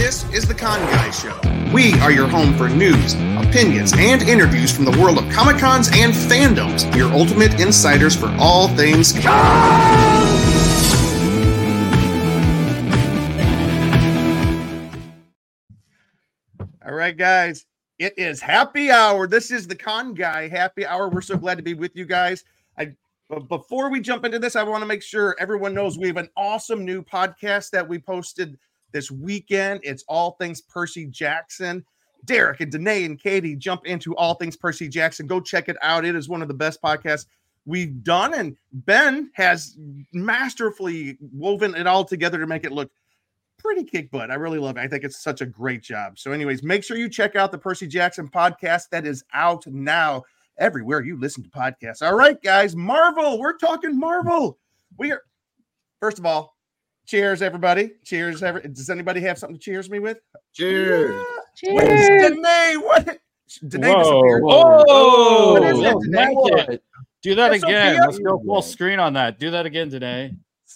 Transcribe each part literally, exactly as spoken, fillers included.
This is The Con Guy Show. We are your home for news, opinions, and interviews from the world of Comic-Cons and fandoms. Your ultimate insiders for all things con! All right, guys. It is happy hour. This is The Con Guy Happy Hour. We're so glad to be with you guys. I But before we jump into this, I want to make sure everyone knows we have an awesome new podcast that we posted this weekend. It's All Things Percy Jackson. Derek and Danae and Katie jump into All Things Percy Jackson. Go check it out. It is one of the best podcasts we've done. And Ben has masterfully woven it all together to make it look pretty kick butt. I really love it. I think it's such a great job. So anyways, make sure you check out the Percy Jackson podcast that is out now everywhere you listen to podcasts. All right, guys, Marvel. We're talking Marvel. We are, first of all, cheers, everybody. Cheers. Every, does anybody have something to cheers me with? Cheers. Yeah. What is Cheers. Danae? What? Danae Whoa, disappeared. whoa. What is Whoa, it, Danae? What? Do that That's again. Sophia? Let's go full screen on that. Do that again today.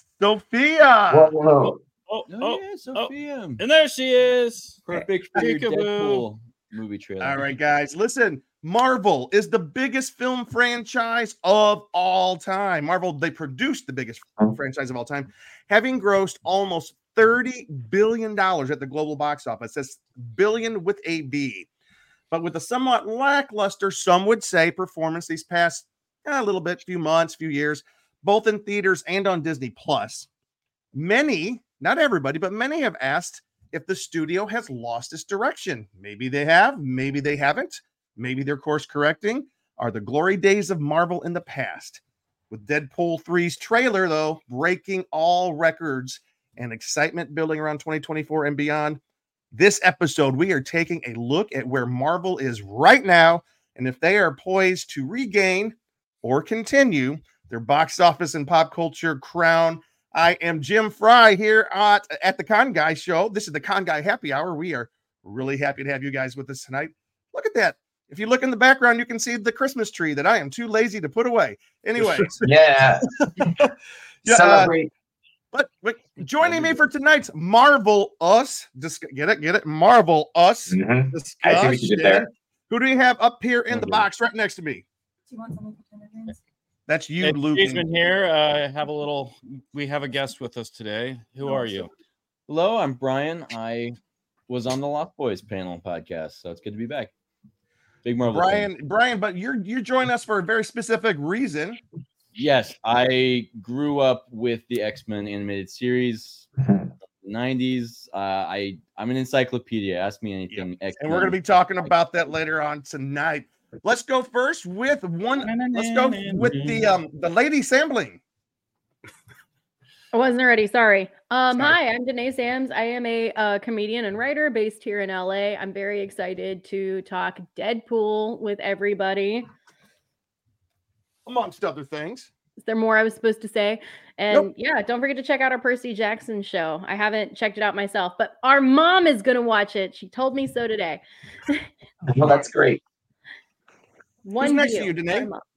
Sophia. Whoa, whoa. Oh, Oh, oh, yeah, Sophia. and there she is. Perfect for your Peekaboo. Deadpool movie trailer. All right, guys, listen. Marvel is the biggest film franchise of all time. Marvel, they produced the biggest franchise of all time, having grossed almost thirty billion dollars at the global box office. That's billion with a B. But with a somewhat lackluster, some would say, performance these past eh, a little bit, few months, few years, both in theaters and on Disney Plus, many, not everybody, but many have asked if the studio has lost its direction. Maybe they have, maybe they haven't. Maybe they're course correcting. Are the glory days of Marvel in the past? With Deadpool three's trailer, though, breaking all records and excitement building around twenty twenty-four and beyond, this episode, we are taking a look at where Marvel is right now and if they are poised to regain or continue their box office and pop culture crown. I am Jim Fry here at, at the Con Guy Show. This is the Con Guy Happy Hour. We are really happy to have you guys with us tonight. Look at that. If you look in the background, you can see the Christmas tree that I am too lazy to put away. Anyways. Yeah. yeah Celebrate. Uh, but, but joining me for tonight's Marvel Us, dis- get it, get it, Marvel Us Mhm. I see what you did there. discussion. Who do we have up here in the box right next to me? Do you want some lieutenant? That's you, Hey, Luke. He's been here. Uh, have a little. We have a guest with us today. Who are you? Hello, I'm Brian. I was on the Lost Boys panel podcast, so it's good to be back. Big Marvel Brian, fan. Brian, but you're you're joining us for a very specific reason. Yes, I grew up with the X-Men animated series, nineties. Uh, I I'm an encyclopedia. Ask me anything. And we're going to be talking about that later on tonight. Let's go first with one. Let's go with the um the lady sampling. I wasn't ready. Sorry. Um, Sorry. Hi, I'm Danae Sams. I am a uh, comedian and writer based here in L A. I'm very excited to talk Deadpool with everybody. Amongst other things. Is there more I was supposed to say? And Nope. yeah, don't forget to check out our Percy Jackson show. I haven't checked it out myself, but our mom is going to watch it. She told me so today. Well, that's great. One next to view. you, Danae? Our mom.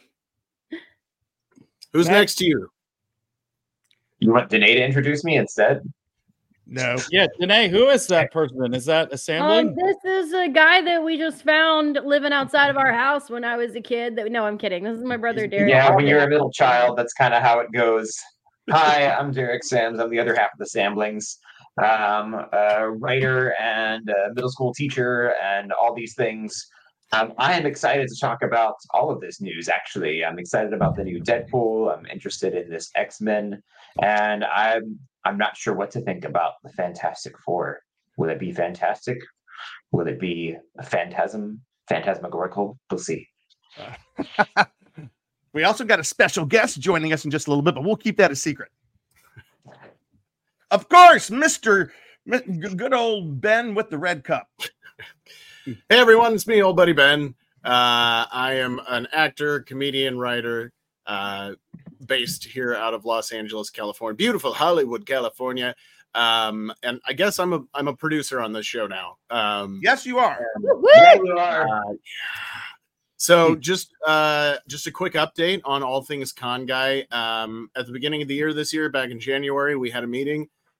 Who's Matt? next to you? You want Danae to introduce me instead? No. Yeah, Danae. Who is that person? Is that assembling? Um, this is a guy that we just found living outside of our house when I was a kid. That no, I'm kidding. This is my brother Derek. Yeah, when you're a middle child, that's kind of how it goes. Hi, I'm Derek Sams. I'm the other half of the Samblings. Um, a writer and a middle school teacher and all these things. Um, I am excited to talk about all of this news, actually. I'm excited about the new Deadpool. I'm interested in this X-Men. And I'm I'm not sure what to think about the Fantastic Four. Will it be fantastic? Will it be a phantasm? Phantasmagorical? We'll see. We also got a special guest joining us in just a little bit, but we'll keep that a secret. Of course, Mister Mi- good old Ben with the red cup. Hey everyone, it's me, old buddy Ben. Uh, I am an actor, comedian, writer, uh, based here out of Los Angeles, California, beautiful Hollywood, California. Um, and I guess I'm a I'm a producer on this show now. Um, Yes, you are. Woo! Yeah, you are. uh, so just uh, just a quick update on all things Con Guy. Um, at the beginning of the year this year, back in January, we had a meeting.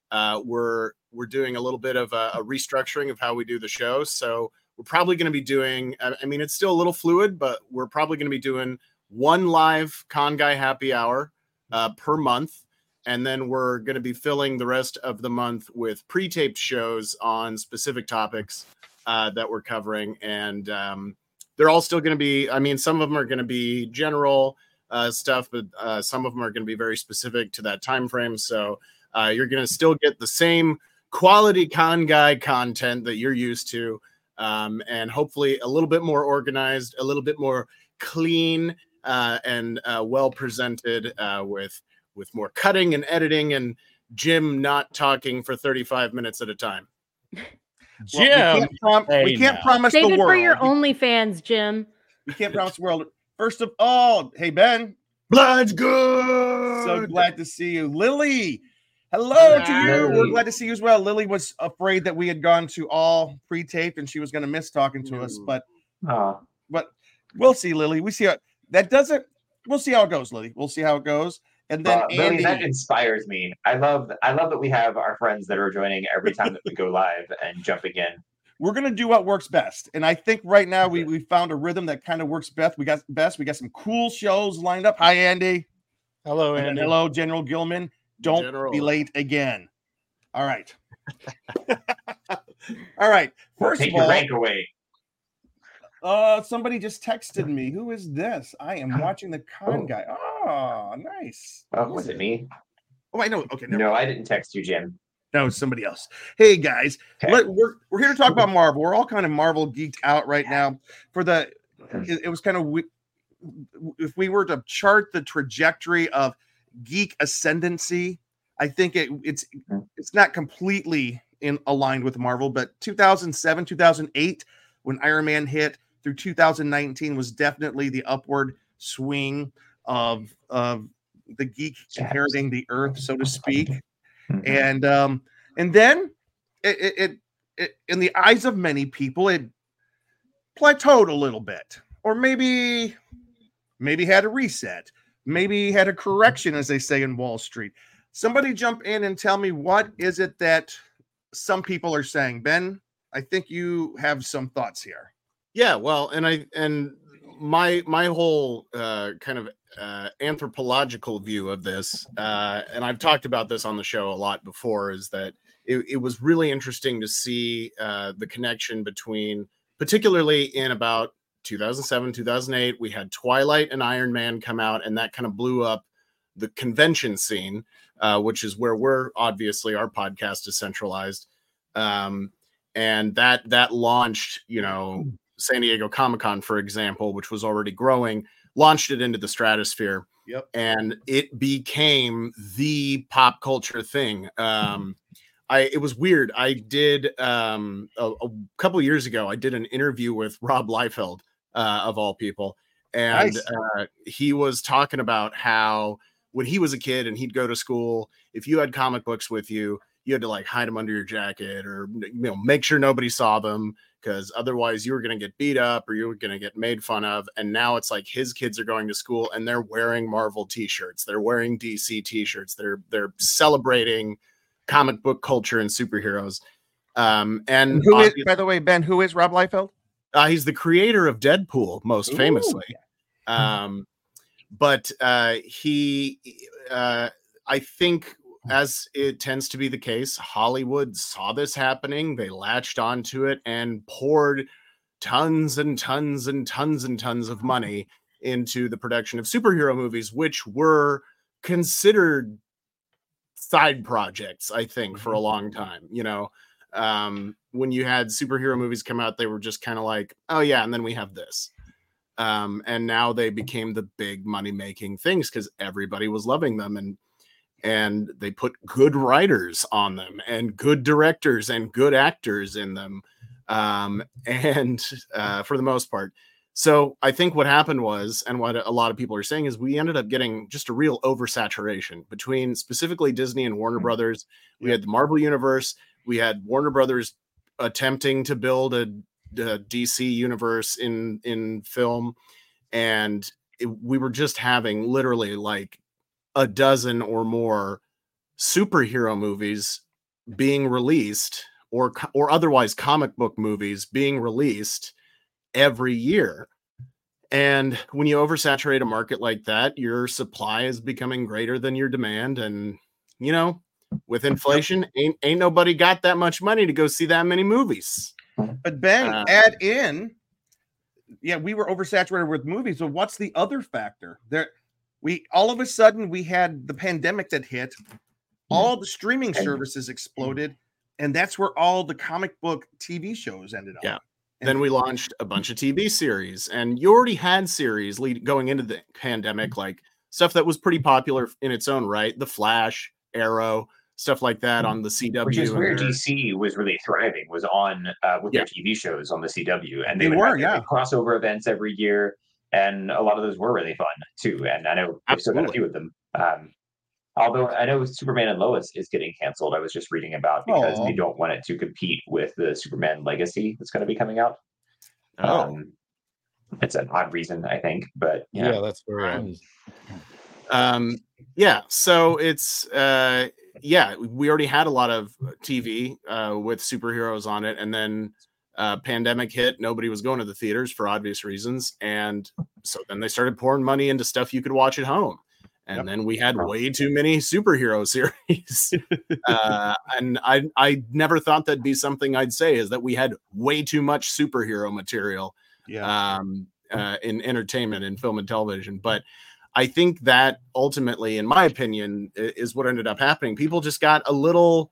uh, we're we're doing a little bit of a, a restructuring of how we do the show. So we're probably going to be doing. I mean, it's still a little fluid, but we're probably going to be doing one live Con Guy happy hour uh, per month. And then we're going to be filling the rest of the month with pre-taped shows on specific topics uh, that we're covering. And um, they're all still going to be, I mean, some of them are going to be general uh, stuff, but uh, some of them are going to be very specific to that time frame. So uh, you're going to still get the same quality Con Guy content that you're used to. Um, and hopefully a little bit more organized, a little bit more clean uh, and uh, well presented uh, with with more cutting and editing and Jim not talking for thirty-five minutes at a time. Jim, well, we can't, prom- hey we can't now. promise Save the it world. for your OnlyFans, Jim. We can't promise the world. First of all, hey, Ben. Blood's good. So glad to see you. Lily, hello to you. Lily. We're glad to see you as well. Lily was afraid that we had gone to all pre-taped and she was going to miss talking to us, but Oh, but we'll see, Lily. We see how that doesn't. We'll see how it goes, Lily. We'll see how it goes. And then uh, Lily, Andy, that inspires me. I love I love that we have our friends that are joining every time that we go live and jumping in. we're gonna do what works best. And I think right now we we found a rhythm that kind of works best. We got best. We got some cool shows lined up. Hi, Andy. Hello, And then Andy. hello, General Gilman. Don't General. be late again. All right. All right. First Take of your all, rank away. uh, somebody just texted me. Who is this? I am watching the Con Oh. Guy. Oh, nice. Oh, Who was is it me? Oh, I know. Okay, never No, I didn't text you, Jim. No, it's somebody else. Hey guys, Okay. let, we're we're here to talk about Marvel. We're all kind of Marvel geeked out right now. For the, it, it was kind of we- if we were to chart the trajectory of geek ascendancy, I think it it's it's not completely in aligned with Marvel, but two thousand seven, two thousand eight, when Iron Man hit, through two thousand nineteen was definitely the upward swing of of the geek inheriting the earth, so to speak. Mhm. And um, and then it, it, it, it, in the eyes of many people, it plateaued a little bit, or maybe, maybe had a reset, maybe had a correction, as they say in Wall Street. Somebody jump in and tell me, what is it that some people are saying? Ben, I think you have some thoughts here. Yeah, well, and I and my my whole uh, kind of uh, anthropological view of this, uh, and I've talked about this on the show a lot before, is that it, it was really interesting to see uh, the connection between, particularly in about two thousand seven, two thousand eight, we had Twilight and Iron Man come out, and that kind of blew up the convention scene, uh, which is where we're obviously our podcast is centralized, um, and that that launched, you know. San Diego Comic-Con, for example, which was already growing, launched it into the stratosphere. Yep. And it became the pop culture thing. Um, I it was weird. I did um, a, a couple years ago, I did an interview with Rob Liefeld, uh, of all people. And Nice. uh, he was talking about how when he was a kid and he'd go to school, if you had comic books with you, you had to like hide them under your jacket or, you know, make sure nobody saw them, because otherwise you were going to get beat up or you were going to get made fun of. And now it's like his kids are going to school and they're wearing Marvel t-shirts. They're wearing D C t-shirts. They're, they're celebrating comic book culture and superheroes. Um, and Who is, obvi- by the way, Ben, who is Rob Liefeld? uh, he's the creator of Deadpool, most Ooh. famously. Um, but uh, he, uh, I think, as it tends to be the case, Hollywood saw this happening. They latched onto it and poured tons and tons and tons and tons of money into the production of superhero movies, which were considered side projects, I think, for a long time. You know, um, when you had superhero movies come out, they were just kind of like, oh, yeah, and then we have this. Um, and now they became the big money-making things because everybody was loving them. And And they put good writers on them and good directors and good actors in them. Um, and uh, for the most part. So I think what happened was, and what a lot of people are saying, is we ended up getting just a real oversaturation between specifically Disney and Warner Brothers. We had the Marvel Universe. We had Warner Brothers attempting to build a, a D C universe in, in film. And it, we were just having literally like a dozen or more superhero movies being released, or or otherwise comic book movies being released every year. And when you oversaturate a market like that, your supply is becoming greater than your demand. And, you know, with inflation, ain't, ain't nobody got that much money to go see that many movies. But Ben, Uh, add in, yeah, we were oversaturated with movies. So what's the other factor? There, we all of a sudden we had the pandemic that hit, all the streaming services exploded, and that's where all the comic book T V shows ended up. Yeah. And Then we launched a bunch of T V series, and you already had series lead, going into the pandemic, like stuff that was pretty popular in its own right. The Flash, Arrow, stuff like that on the C W. Which is where and their- D C was really thriving, was on uh, with Yeah. their T V shows on the C W, and they, They would were, have their yeah. big crossover events every year, and a lot of those were really fun too. And I know I've still got a Absolutely. few of them. Um, although I know Superman and Lois is getting canceled. I was just reading about because Aw. they don't want it to compete with the Superman Legacy that's going to be coming out. Oh, Um, it's an odd reason, I think, but yeah. Yeah, that's very odd. um, yeah. So it's uh, yeah, we already had a lot of T V uh, with superheroes on it, and then uh, pandemic hit. Nobody was going to the theaters for obvious reasons, and so then they started pouring money into stuff you could watch at home. And Yep. then we had way too many superhero series. uh, and I I never thought that'd be something I'd say, is that we had way too much superhero material yeah, um, uh, in entertainment, in film and television. But I think that ultimately, in my opinion, i- is what ended up happening. People just got a little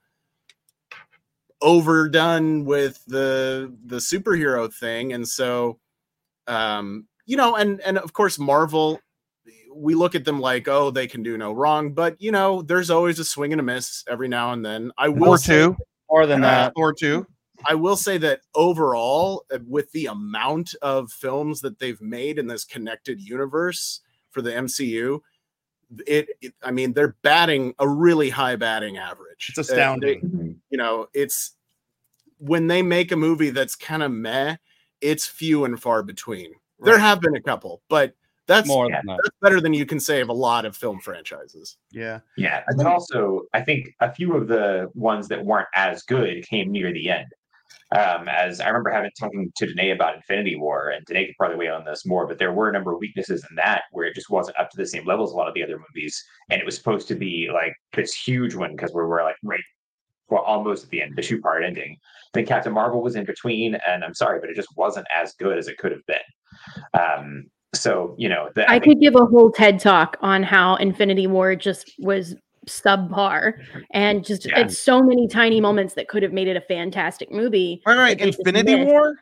overdone with the the superhero thing, and so um, you know, and and of course, Marvel. We look at them like, oh, they can do no wrong, but you know, there's always a swing and a miss every now and then. I will or say, two, More than uh, that. or two. I will say that overall, uh, with the amount of films that they've made in this connected universe for the M C U, it, it I mean, they're batting a really high batting average. It's Uh, astounding. they- Mhm. you know, it's when they make a movie that's kind of meh, it's few and far between. There Right. have been a couple, but that's More yeah, than that. that's better than you can say of a lot of film franchises. Yeah, Yeah, and then also I think a few of the ones that weren't as good came near the end. Um, as I remember having talking to Danae about Infinity War, and Danae could probably weigh on this more, but there were a number of weaknesses in that where it just wasn't up to the same level as a lot of the other movies, and it was supposed to be like this huge one because we were like right, well, almost at the end, the two part ending. Then Captain Marvel was in between, and I'm sorry, but it just wasn't as good as it could have been. Um, so you know, the, I think could give a whole TED talk on how Infinity War just was subpar, and just Yeah. it's so many tiny moments that could have made it a fantastic movie. right, right. that they just Infinity missed. War.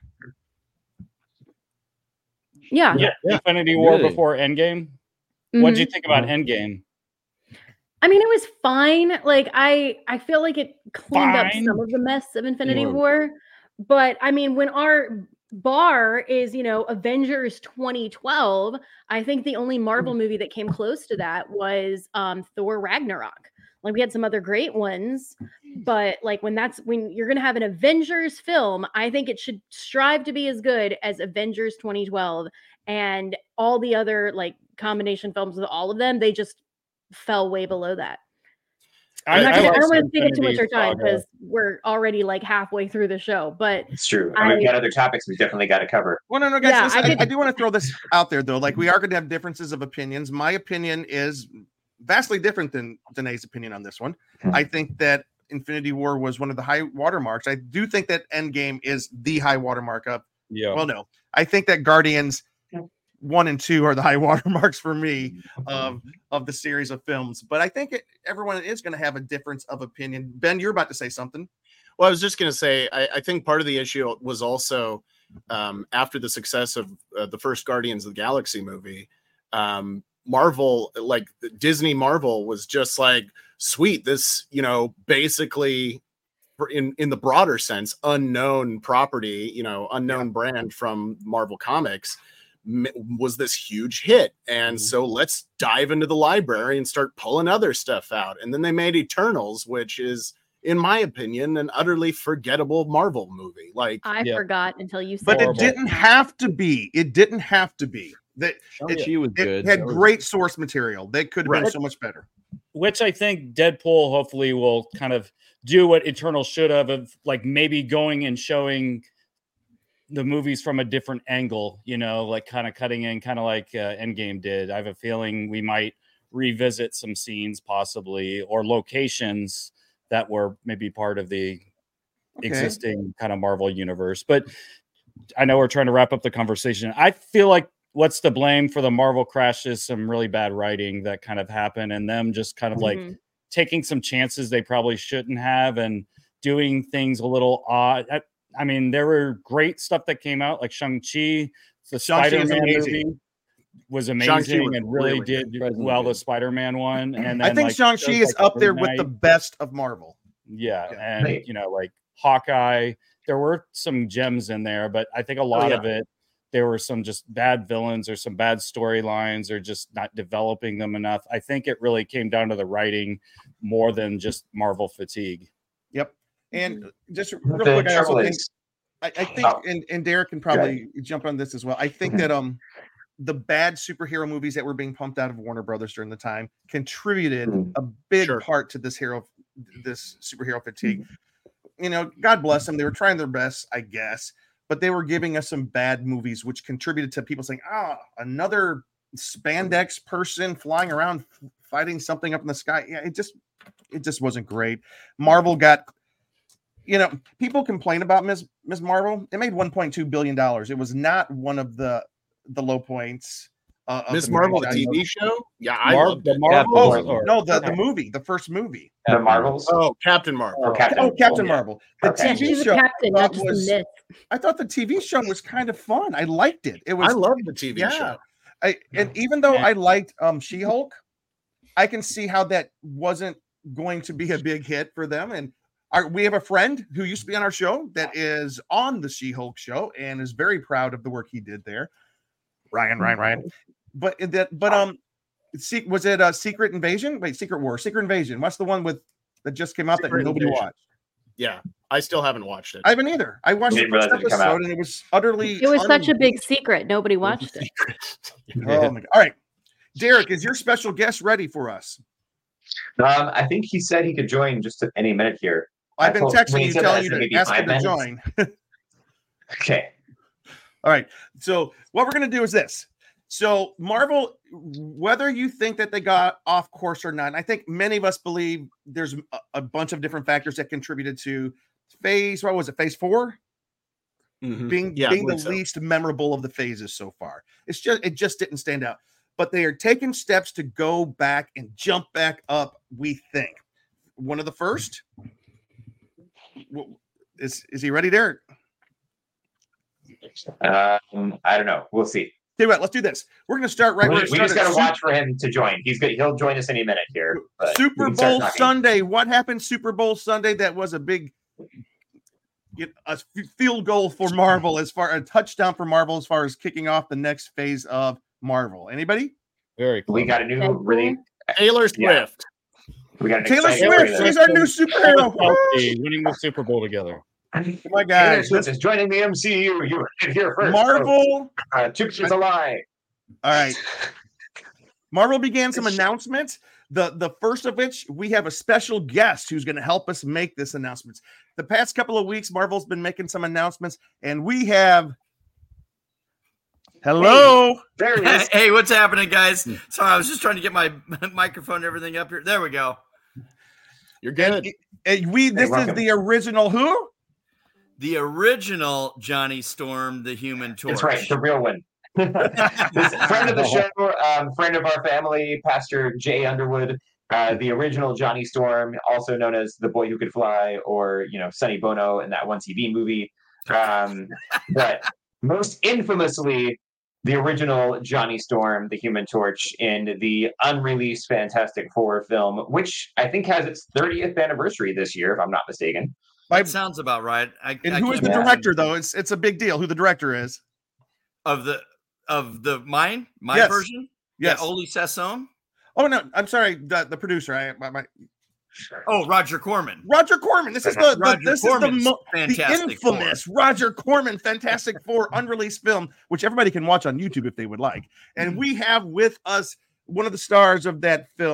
Yeah. Yeah. Infinity War Really? before Endgame. What'd you Mhm. think about Endgame? I mean, it was fine. Like I, I feel like it cleaned up Fine. some of the mess of Infinity Sure. War. But I mean, when our bar is, you know, Avengers twenty twelve, I think the only Marvel movie that came close to that was um, Thor Ragnarok. Like we had some other great ones, but like when that's when you're gonna have an Avengers film, I think it should strive to be as good as Avengers twenty twelve, and all the other like combination films with all of them, they just fell way below that. I'm not I gonna, I, like don't want to the take up too much of your Infinity time Saga. because we're already like halfway through the show. But it's true. And we've I- got other topics we've definitely got to cover. Well, no, no, guys. Yeah, listen, I I, could- I do want to throw this out there, though. Like, we are going to have differences of opinions. My opinion is vastly different than Danae's opinion on this one. Hmm. I think that Infinity War was one of the high watermarks. I do think that Endgame is the high watermark up. Yeah. Well, no, I think that Guardians one and two are the high watermarks for me of of the series of films. But I think it, everyone is going to have a difference of opinion. Ben, you're about to say something. Well, I was just going to say, I, I think part of the issue was also um, after the success of uh, the first Guardians of the Galaxy movie, um, Marvel, like Disney Marvel was just like, sweet, this, you know, basically for- in, in the broader sense, unknown property, you know, unknown brand from Marvel Comics m- was this huge hit. And Mhm. so let's dive into the library and start pulling other stuff out. And then they made Eternals, which is, in my opinion, an utterly forgettable Marvel movie. Like, I Yeah. forgot until you said But Horrible. it didn't have to be. It didn't have to be. That Shang-Chi was it good. had That was- great source material. That could have been Right. so much better. which I think Deadpool hopefully will kind of do what Eternal should have, of like maybe going and showing the movies from a different angle, you know, like kind of cutting in, kind of like uh, Endgame did. I have a feeling we might revisit some scenes possibly, or locations that were maybe part of the Okay. existing kind of Marvel universe. But I know we're trying to wrap up the conversation. I feel like what's to blame for the Marvel crash is some really bad writing that kind of happened, and them just kind of like Mhm. taking some chances they probably shouldn't have, and doing things a little odd. I, I mean, there were great stuff that came out, like Shang-Chi. The Shang-Chi is Spider-Man amazing. movie was Shang-Chi amazing was and really really did Surprisingly well. The good. Spider-Man one, and then I think like, Shang-Chi shows is like up there Moon with the Knight. best of Marvel. Yeah, Yeah. and Right. you know, like Hawkeye, there were some gems in there, but I think a lot yeah. of it, there were some just bad villains or some bad storylines, or just not developing them enough. I think it really came down to the writing more than just Marvel fatigue. Yep. And just real The quick, I also trouble think is, I, I think, Oh. and, and Derek can probably jump on this as well. I think Mhm. that um the bad superhero movies that were being pumped out of Warner Brothers during the time contributed Mhm. a big Sure. part to this hero, this superhero fatigue. You know, God bless them. They were trying their best, I guess, but they were giving us some bad movies, which contributed to people saying, "Ah, another spandex person flying around f- fighting something up in the sky." Yeah, it just, it just wasn't great. Marvel got, you know, people complain about Miz Miz Marvel. It made one point two billion dollars. It was not one of the the low points. Uh, of Miss the Marvel, the franchise. T V show? Yeah, I Mar- loved the it. Marvels, Marvel. or No, the, the Okay. movie, the first movie. the Marvels Oh, Captain Marvel. or Captain, Oh, Captain yeah. Marvel. The Okay. Yeah, T V she's a show. captain, I not thought just was- a myth. I thought the T V show was kind of fun. I liked it. It was. I loved the T V yeah. show. I and even though I liked um She-Hulk, I can see how that wasn't going to be a big hit for them. And our, we have a friend who used to be on our show that is on the She-Hulk show and is very proud of the work he did there. Ryan, Ryan, Ryan. But that, but um, see, was it a Secret Invasion? Wait, Secret War, Secret Invasion. What's the one with that just came out Secret that nobody Invasion. watched? Yeah, I still haven't watched it. I haven't either. I watched the Didn't first realize it had come out. episode and it was utterly. It was such a big unengaging. secret. Nobody watched it. Oh my God. All right. Derek, is your special guest ready for us? Um, I think he said he could join just at any minute here. I've I been told- texting when he you, said telling that, you I said to maybe ask him five to minutes. join. Okay. All right. So what we're going to do is this. So Marvel, whether you think that they got off course or not, and I think many of us believe there's a, a bunch of different factors that contributed to phase, what was it, phase four? Mhm. Being, Yeah, I being the believe so. least memorable of the phases so far. It's just, it just didn't stand out. But they are taking steps to go back and jump back up, we think. One of the first. w- Is, is he ready, Derek? Um, I don't know. We'll see. Tell you what, let's do this. We're going to start right we where we it just got to started. watch for him to join. He's good. He'll join us any minute here. but we Super can start Bowl talking. Sunday. What happened Super Bowl Sunday? That was a big you know, a f- field goal for Marvel as far a touchdown for Marvel as far as kicking off the next phase of Marvel. Anybody? very We close. got a new, Deadpool? really. Taylor Yeah. Swift. We got an Taylor exciting Swift. trailer. She's our new superhero. Woo! Chelsea winning the Super Bowl together. Oh my Taylor God. Swift is joining the M C U. You heard it here first. Marvel. Uh, two is a lie. All right. Marvel began some announcements. The, the first of which we have a special guest who's going to help us make this announcements. The past couple of weeks, Marvel's been making some announcements, and we have hello. There he is. Hey, what's happening, guys? Sorry, I was just trying to get my microphone and everything up here. There we go. You're good. And we this is welcome. the original who? The original Johnny Storm, the Human Torch. That's right, the real one. This friend of the show, um, friend of our family, Pastor Jay Underwood, uh, the original Johnny Storm, also known as the Boy Who Could Fly, or you know Sonny Bono in that one T V movie. Um, but most infamously, the original Johnny Storm, the Human Torch, in the unreleased Fantastic Four film, which I think has its thirtieth anniversary this year, if I'm not mistaken. By, That sounds about right. I, and I who is can't the Yeah. director though? It's it's a big deal who the director is. of the of the mine my Yes. version. Yes. Yeah, Oli Sassoon. Oh no, I'm sorry, the, the producer. I my, my Oh, Roger Corman. Roger Corman. This is the, the Roger this Corman's is the, mo- the Fantastic Four. infamous Roger Corman Fantastic Four unreleased film, which everybody can watch on YouTube if they would like. And we have with us one of the stars of that film,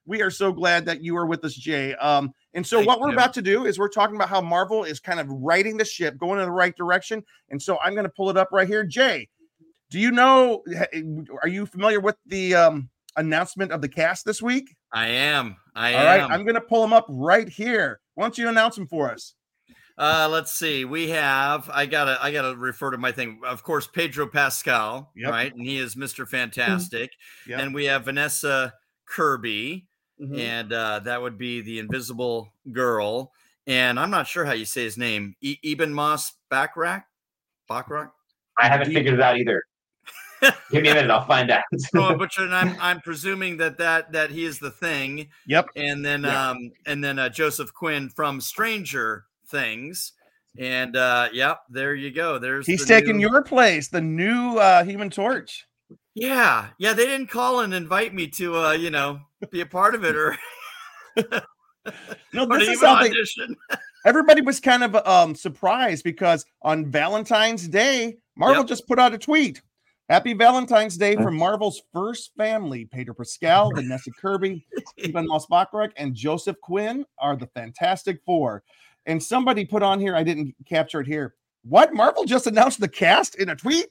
We are so glad that you are with us, Jay. Um, and so Thank what we're you. about to do is we're talking about how Marvel is kind of righting the ship, going in the right direction. And so I'm going to pull it up right here. Jay, do you know, are you familiar with the um, announcement of the cast this week? I am. I All right, am. I'm going to pull them up right here. Why don't you announce them for us? Uh, let's see. We have. I gotta. I gotta refer to my thing. Of course, Pedro Pascal, Yep. right? And he is Mister Fantastic. Yep. And we have Vanessa Kirby, Mhm. and uh, that would be the Invisible Girl. And I'm not sure how you say his name. E- Eben Moss Backrack. Backrack. I haven't figured it out either. Give me a minute, I'll find out. Oh, but and I'm I'm presuming that that that he is the Thing. Yep. And then Yeah. um and then uh, Joseph Quinn from Stranger Things. And uh yep, there you go. There's He's the taking new- your place, the new uh, Human Torch. Yeah, yeah. They didn't call and invite me to uh, you know, be a part of it or, No, or to this is even something. audition. Everybody was kind of um, surprised because on Valentine's Day, Marvel Yep. just put out a tweet. Happy Valentine's Day from Marvel's first family. Pedro Pascal, Vanessa Kirby, Stephen Moss Backrack, and Joseph Quinn are the Fantastic Four. And somebody put on here, I didn't capture it here. What? Marvel just announced the cast in a tweet?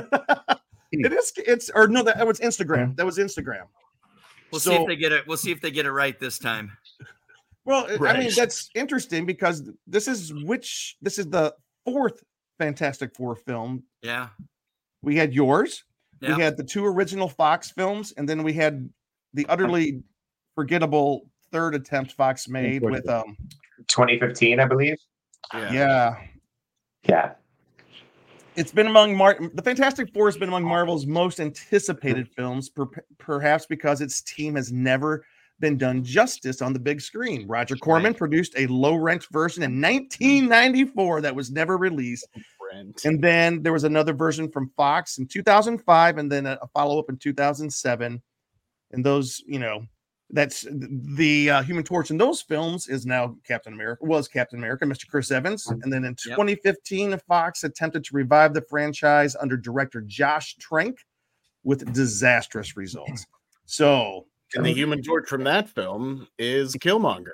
It is, it's, or no, that was Instagram. That was Instagram. We'll So- see if they get it. We'll see if they get it right this time. Well, I mean, Right. that's interesting because this is which, this is the fourth Fantastic Four film. Yeah. We had yours. Yeah. We had the two original Fox films, and then we had the utterly forgettable third attempt Fox made with um twenty fifteen, I believe. yeah. Yeah. It's been among Mar- the Fantastic Four has been among Marvel's most anticipated films, per- perhaps because its team has never been done justice on the big screen. Roger Corman Right. produced a low-rent version in nineteen ninety-four that was never released. Brent. And then there was another version from Fox in two thousand five, and then a, a follow-up in two thousand seven. And those, you know, that's the uh, Human Torch in those films is now Captain America, was Captain America, Mister Chris Evans. And then in Yep. twenty fifteen, Fox attempted to revive the franchise under director Josh Trank with disastrous results. So, And the Human Torch from that film is Killmonger.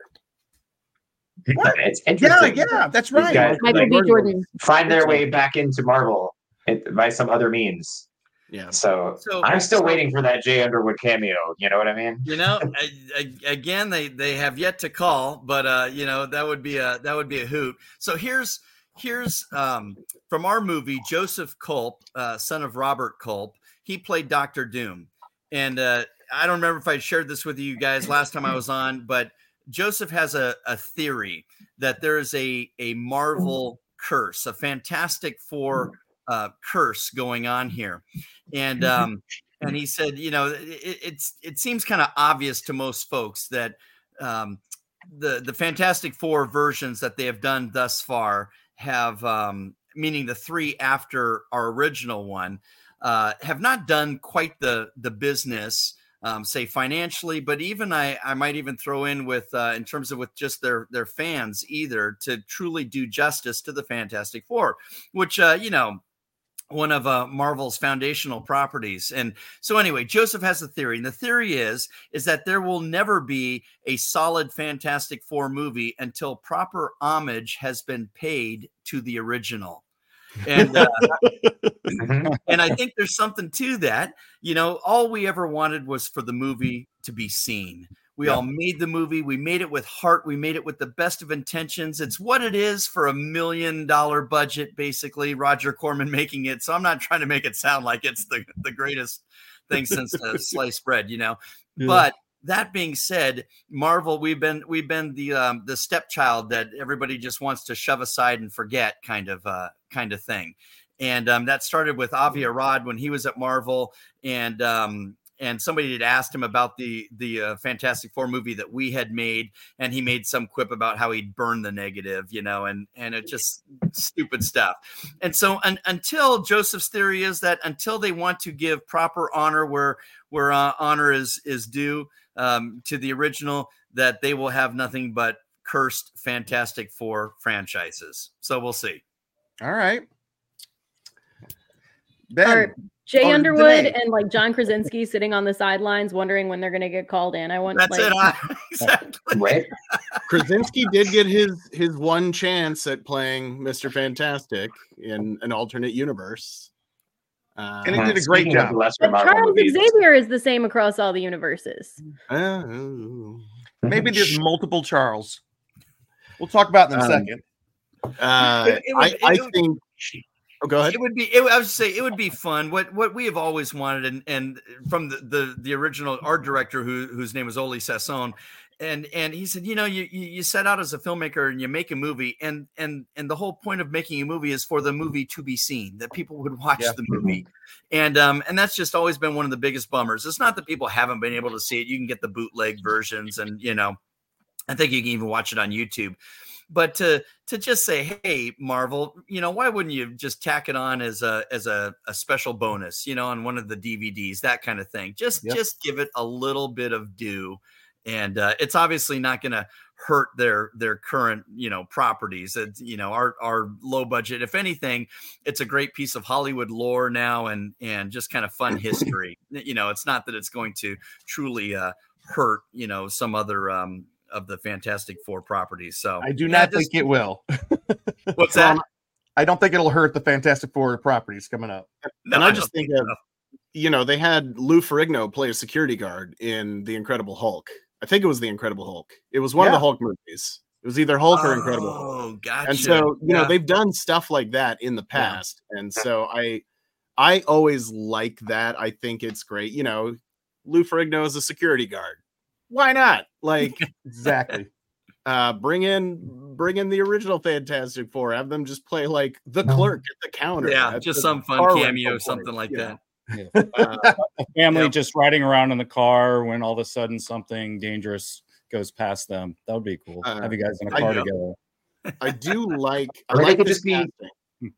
What? It's yeah, interesting. yeah, that's These right. guys Michael B. like, Jordan. find their way back into Marvel it, by some other means. Yeah. So, So I'm still so- waiting for that Jay Underwood cameo. You know what I mean? You know, I, I, again, they they have yet to call, but uh, you know, that would be a that would be a hoot. So here's here's um from our movie, Joseph Culp, uh, son of Robert Culp. He played Doctor Doom, and uh, I don't remember if I shared this with you guys last time I was on, but Joseph has a, a theory that there is a a Marvel curse, a Fantastic Four uh, curse going on here, and um, and he said, you know, it, it's it seems kind of obvious to most folks that um, the the Fantastic Four versions that they have done thus far have, um, meaning the three after our original one, uh, have not done quite the the business. Um, say financially, but even I, I might even throw in with uh, in terms of with just their their fans either to truly do justice to the Fantastic Four, which uh, you know, one of uh, Marvel's foundational properties. And so anyway, Joseph has a theory, and the theory is is that there will never be a solid Fantastic Four movie until proper homage has been paid to the original. And uh, Mhm. and I think there's something to that. You know, all we ever wanted was for the movie to be seen. We Yeah. all made the movie. We made it with heart. We made it with the best of intentions. It's what it is for a million dollar budget, basically. Roger Corman making it. So I'm not trying to make it sound like it's the, the greatest thing since uh, sliced bread, you know. Yeah. But that being said, Marvel, we've been we've been the um, the stepchild that everybody just wants to shove aside and forget, kind of uh, kind of thing. And um, that started with Avi Arad when he was at Marvel, and um, and somebody had asked him about the the uh, Fantastic Four movie that we had made, and he made some quip about how he'd burn the negative, you know, and and it just stupid stuff. And so un, until Joseph's theory is that until they want to give proper honor where where uh, honor is is due um, to the original, that they will have nothing but cursed Fantastic Four franchises. So we'll see. All right. Ben, All right. Jay Oh, Underwood Danae. and like John Krasinski sitting on the sidelines wondering when they're going to get called in. I want That's like, it. Huh? Exactly. Right? Krasinski did get his his one chance at playing Mister Fantastic in an alternate universe. Uh, And he did a great Speaking of job. the lesser But Marvel Charles movies, Xavier is the same across all the universes. oh. Maybe there's multiple Charles. We'll talk about it in a Um, second. Uh, It- it would- I, I it would- think. Oh, go ahead. It would be. It, I would say it would be fun. What what we have always wanted, and and from the the, the original art director, who whose name was Oli Sasson, and and he said, you know, you you you set out as a filmmaker and you make a movie, and and and the whole point of making a movie is for the movie to be seen, that people would watch Yeah. the movie, and um and that's just always been one of the biggest bummers. It's not that people haven't been able to see it. You can get the bootleg versions, and you know, I think you can even watch it on YouTube. But to to just say, hey, Marvel, you know, why wouldn't you just tack it on as a as a, a special bonus, you know, on one of the D V Ds, that kind of thing. Just Yep. just give it a little bit of due, and uh, it's obviously not going to hurt their their current, you know, properties. It's, you know, our our low budget. If anything, it's a great piece of Hollywood lore now, and and just kind of fun history. You know, it's not that it's going to truly uh, hurt, you know, some other um, of the Fantastic Four properties. So I do yeah, not just- think it will. What's that? I don't think it'll hurt the Fantastic Four properties coming up. No, and I I just don't think of, you know, they had Lou Ferrigno play a security guard in The Incredible Hulk. I think it was The Incredible Hulk. It was one of Yeah. the Hulk movies. It was either Hulk or Incredible Hulk. Oh, gotcha. And so, you know, Yeah. they've done stuff like that in the past. And so I I always like that. I think it's great. You know, Lou Ferrigno is a security guard. Why not? Like Exactly. uh bring in bring in the original Fantastic Four. Have them just play like the clerk at the counter. Yeah, at just the some fun car cameo, rental place, something like you that. know? Uh, A family Yep. just riding around in the car when all of a sudden something dangerous goes past them. That would be cool. Uh, Have you guys in a I car know. together. I do like I Or they like could this just be- casting.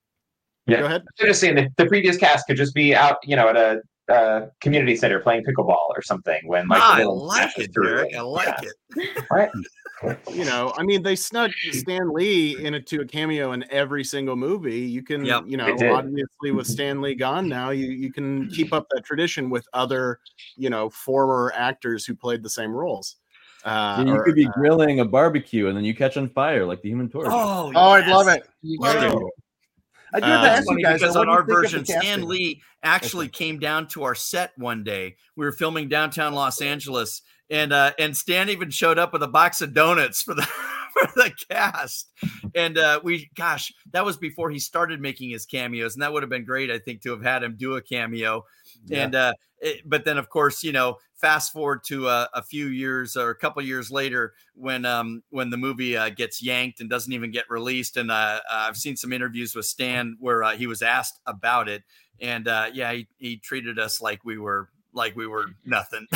Yeah. Go ahead. I'm just saying that the previous cast could just be out, you know, at a uh, community center playing pickleball or something when like Ah, the I villain like smashes it, through Derek. and- I like yeah. it. Right? You know, I mean, they snuck Stan Lee into a cameo in every single movie. You can, Yep, you know, they did. obviously with Stan Lee gone now, you you can keep up that tradition with other, you know, former actors who played the same roles. Uh, Yeah, you or, could be uh, grilling a barbecue and then you catch on fire like the Human Torch. Oh, Oh, I'd yes. love it. Love there it. you go. I do Uh, have to That's ask you Funny guys, because though, on what do our you think of the version, Stan casting? Lee actually came down to our set one day. We were filming downtown Los Angeles, and uh, and Stan even showed up with a box of donuts for the for the cast. And uh, we, gosh, that was before he started making his cameos, and that would have been great, I think, to have had him do a cameo. Yeah. And uh, it, but then, of course, you know, fast forward to uh, a few years or a couple years later, when um, when the movie uh, gets yanked and doesn't even get released, and uh, I've seen some interviews with Stan where uh, he was asked about it, and uh, yeah, he, he treated us like we were like we were nothing.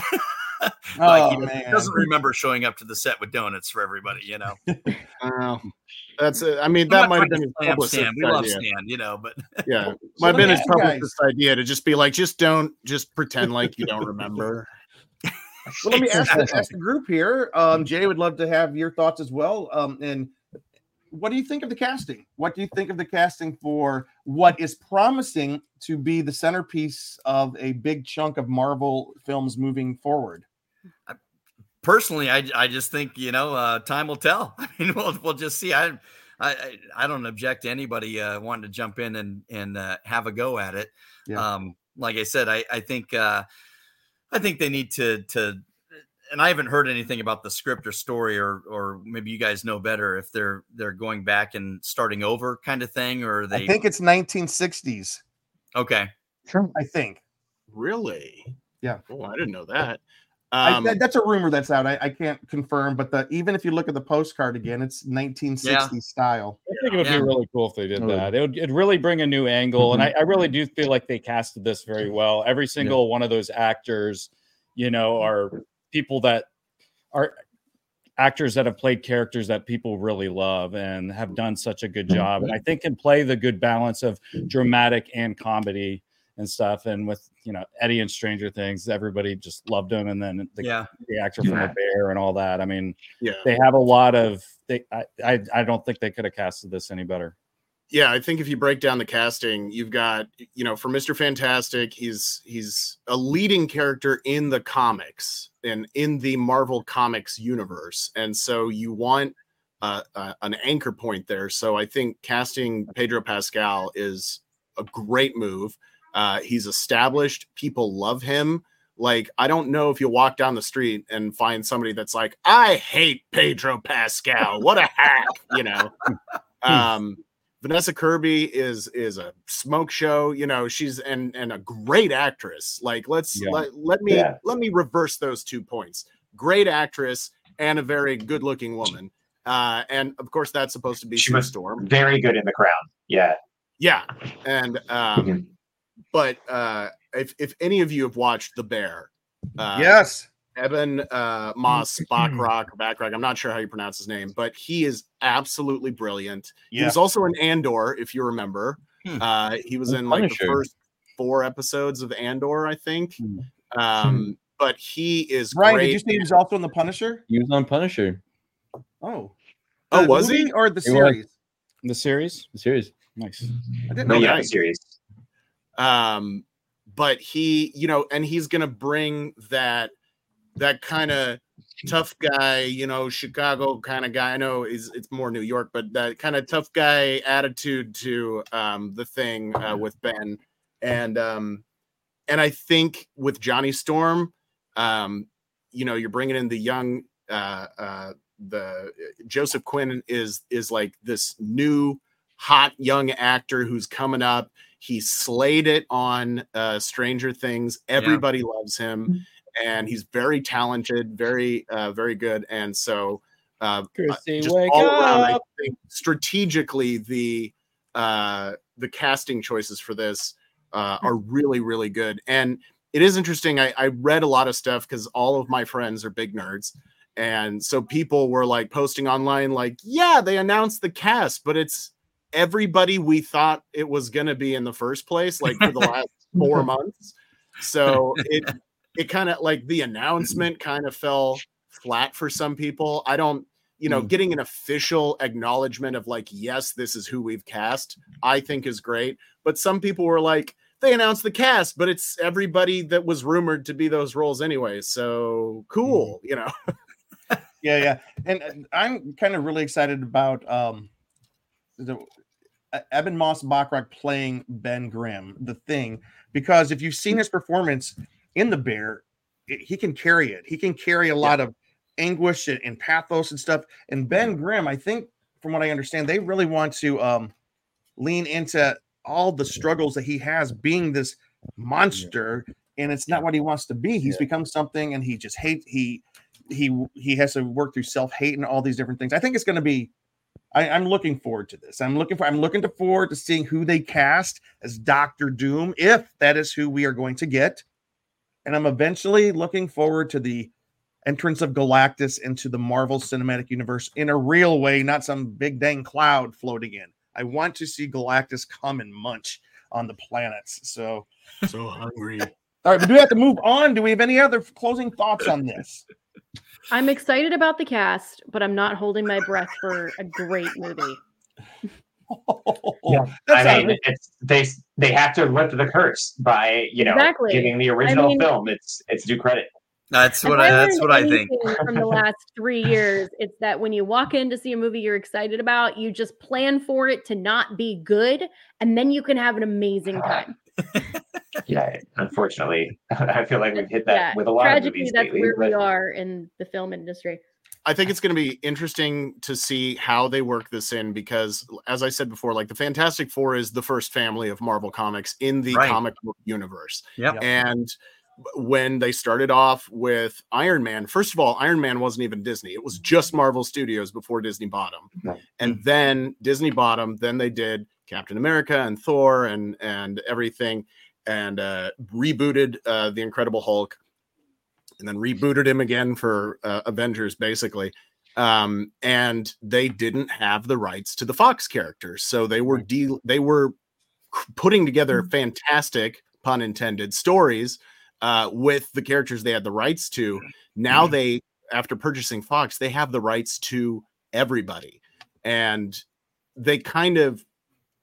Like Oh, he doesn't- man. doesn't remember showing up to the set with donuts for everybody, you know. uh, that's it. I mean, I'm that not might have trying been to his slam publicist Stan. We love idea. Stan, you know, but Yeah, So might let have me been his ask you guys- publicist idea to just be like, just don't, just pretend like you don't remember. Well, let me ask the, ask the group here. Um, Jay would love to have your thoughts as well. Um, and what do you think of the casting? What do you think of the casting for what is promising to be the centerpiece of a big chunk of Marvel films moving forward? personally, I I just think, you know, uh, time will tell. I mean, we'll we'll just see. I I I don't object to anybody uh, wanting to jump in and and uh, have a go at it. Yeah. Um, like I said, I I think uh, I think they need to to. And I haven't heard anything about the script or story, or or maybe you guys know better if they're they're going back and starting over kind of thing, or they. I think it's nineteen sixties. Okay. I think. Really? Yeah. Oh, I didn't know that. I, Um, that- that's a rumor that's out. I, I can't confirm, but the even if you look at the postcard again, it's nineteen sixties style. I think it would Yeah. be really cool if they did Oh. that. It would it'd really bring a new angle. And I, I really do feel like they casted this very well. Every single one of those actors, you know, are people that are actors that have played characters that people really love and have done such a good job. And I think can play the good balance of dramatic and comedy and stuff. And with, you know, Eddie and Stranger Things, everybody just loved him. And then the, Yeah. the actor from Yeah. The Bear and all that. I mean, yeah. they have a lot of they I, I I don't think they could have casted this any better. yeah, I think if you break down the casting, you've got, you know, for Mister Fantastic, he's he's a leading character in the comics and in the Marvel Comics universe, and so you want uh, uh, an anchor point there. So I think casting Pedro Pascal is a great move. Uh, he's established; people love him. Like, I don't know if you walk down the street and find somebody that's like, I hate Pedro Pascal. What a hack, you know. Um, Vanessa Kirby is is a smoke show, you know. She's and and a great actress. Like, let's Yeah. let, let me Yeah. let me reverse those two points. Great actress and a very good looking woman. Uh, and of course, that's supposed to be She Sue was Storm. very good in The Crown. Yeah. Yeah, and um, but uh, if if any of you have watched The Bear, uh, Yes. Evan uh, Moss Backrack, Backrack, I'm not sure how you pronounce his name, but he is absolutely brilliant. He Yeah. was also in Andor, if you remember. Hmm. Uh, he was And in like the Punisher. first four episodes of Andor, I think. Hmm. Um, but he is Ryan, great. did you say he was also in The Punisher? He was on Punisher, Oh. Oh, The was movie he? or the He was. series? The series, the series. nice. I didn't No, know yeah, that. the series. Um, but he, you know, and he's gonna bring that that kind of tough guy, you know, Chicago kind of guy. I know is it's more New York, but that kind of tough guy attitude to um the thing uh, with Ben, and um, and I think with Johnny Storm, um, you know, you're bringing in the young uh uh the Joseph Quinn is is like this new hot young actor who's coming up. He slayed it on uh, Stranger Things. Everybody loves him, and he's very talented, very, uh, very good. And so, uh, Chrissy, just wake all around, I up. think strategically the uh, the casting choices for this uh, are really, really good. And it is interesting. I, I read a lot of stuff because all of my friends are big nerds. And so people were like posting online, like, yeah, they announced the cast, but it's everybody we thought it was going to be in the first place, like for the last four months. So it, it kind of like the announcement kind of fell flat for some people. I don't, you know, Mm. getting an official acknowledgement of like, yes, this is who we've cast, I think is great. But some people were like, they announced the cast, but it's everybody that was rumored to be those roles anyway. So cool, you know. Yeah, yeah. And uh, I'm kind of really excited about um the uh, Eben Moss Backrack playing Ben Grimm, the Thing, because if you've seen his performance in The Bear, it, he can carry it. He can carry a lot of anguish and, and pathos and stuff. And Ben Grimm, I think, from what I understand, they really want to um lean into all the struggles that he has being this monster, and it's not what he wants to be. He's Yeah. become something, and he just hates he he he has to work through self-hate and all these different things. I think it's going to be I, I'm looking forward to this. I'm looking for I'm looking to forward to seeing who they cast as Doctor Doom, if that is who we are going to get. And I'm eventually looking forward to the entrance of Galactus into the Marvel Cinematic Universe in a real way, not some big dang cloud floating in. I want to see Galactus come and munch on the planets. So, So hungry. all right, but do we have to move on? Do we have any other closing thoughts on this? I'm excited about the cast, but I'm not holding my breath for a great movie. Yeah. That's I mean, not- it's they they have to lift the curse by you know Exactly. giving the original mean- film its its due credit. That's If what I, I that's learned what I think. anything from the last three years, it's that when you walk in to see a movie you're excited about, you just plan for it to not be good, and then you can have an amazing time. Yeah, unfortunately, I feel like we've hit that Yeah, with a lot tragically, of movies that's lately. where we but- are in the film industry. I think it's going to be interesting to see how they work this in because, as I said before, like the Fantastic Four is the first family of Marvel Comics in the Right. comic book universe. Yep. And when they started off with Iron Man, first of all, Iron Man wasn't even Disney. It was just Marvel Studios before Disney bought them. Right. And then Disney bought them. Then they did Captain America and Thor and, and everything and uh, rebooted uh, The Incredible Hulk. And then rebooted him again for uh, Avengers, basically. Um, and they didn't have the rights to the Fox characters, so they were de- they were putting together fantastic, pun intended, stories uh, with the characters they had the rights to. Now they, after purchasing Fox, they have the rights to everybody, and they kind of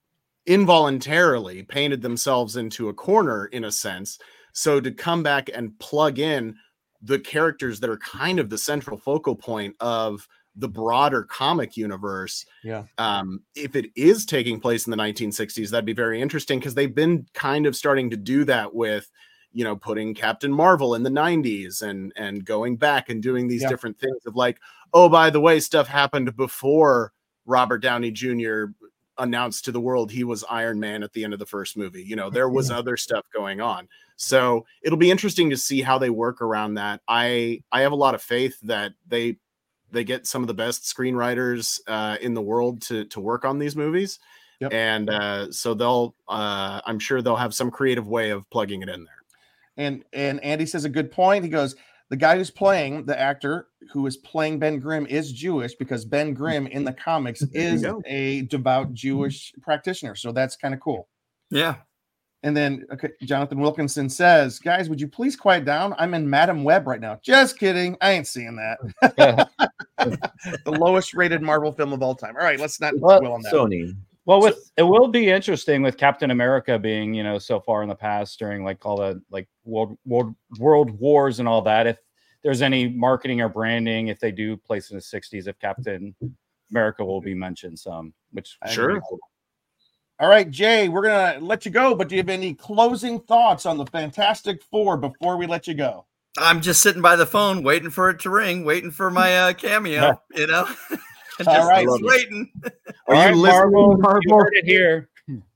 involuntarily painted themselves into a corner in a sense. So to come back and plug in the characters that are kind of the central focal point of the broader comic universe. Yeah. Um, if it is taking place in the nineteen sixties, that'd be very interesting because they've been kind of starting to do that with, you know, putting Captain Marvel in the nineties and and going back and doing these Yeah. different things of like, oh, by the way, stuff happened before Robert Downey Junior announced to the world he was Iron Man at the end of the first movie. You know, there was other stuff going on. So it'll be interesting to see how they work around that. I I have a lot of faith that they they get some of the best screenwriters uh, in the world to to work on these movies. Yep. And uh, so they'll uh, I'm sure they'll have some creative way of plugging it in there. And and Andy says a good point. He goes, the guy who's playing the actor who is playing Ben Grimm is Jewish because Ben Grimm in the comics is go. a devout Jewish practitioner. So that's kind of cool. Yeah. And then okay, Jonathan Wilkinson says, guys, would you please quiet down? I'm in Madam Web right now. Just kidding. I ain't seeing that. The lowest rated Marvel film of all time. All right, let's not Well, dwell on that. Sony. Well, with it will be interesting with Captain America being, you know, so far in the past during like all the like world world world wars and all that. If there's any marketing or branding, if they do place in the sixties, if Captain America will be mentioned some, which I think Sure. would be cool. All right, Jay, we're gonna let you go, but do you have any closing thoughts on the Fantastic Four before we let you go? I'm just sitting by the phone waiting for it to ring, waiting for my uh, cameo, you know? Just All right. waiting. Are All you right, listening, Marvel, Marvel? you heard it here.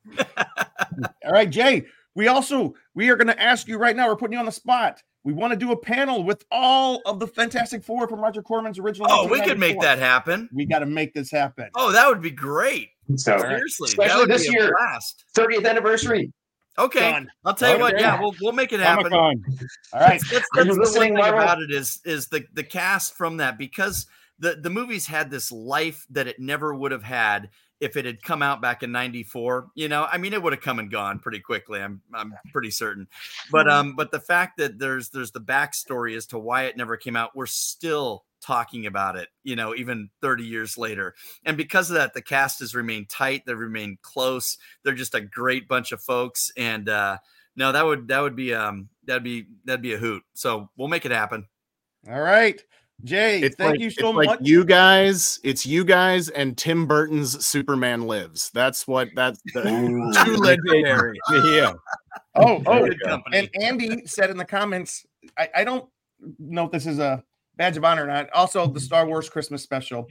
All right, Jay. We also we are going to ask you right now. We're putting you on the spot. We want to do a panel with all of the Fantastic Four from Roger Corman's original. Oh, we could make nineteen ninety-four. that happen. We got to make this happen. Oh, that would be great. So Seriously, that especially would this be a year, blast. thirtieth anniversary. Okay, Done. I'll tell you Okay. what. Yeah, we'll we'll make it happen. Comic-Con. All right. That's, that's, Are you that's the listening, one thing Marvel? about it is is the the cast from that, because the the movies had this life that it never would have had if it had come out back in ninety-four. You know, I mean, it would have come and gone pretty quickly. I'm I'm pretty certain. But um, but the fact that there's there's the backstory as to why it never came out, we're still talking about it, you know, even thirty years later. And because of that, the cast has remained tight. They've remained close. They're just a great bunch of folks. And uh, no, that would that would be um that'd be that'd be a hoot. So we'll make it happen. All right, Jay. It's thank like, you so it's like much. you guys. It's you guys and Tim Burton's Superman Lives. That's what that's the two legendary. Yeah. Oh, oh, Good company. and Andy said in the comments, I, I don't know if this is a badge of honor or not. Also, the Star Wars Christmas special.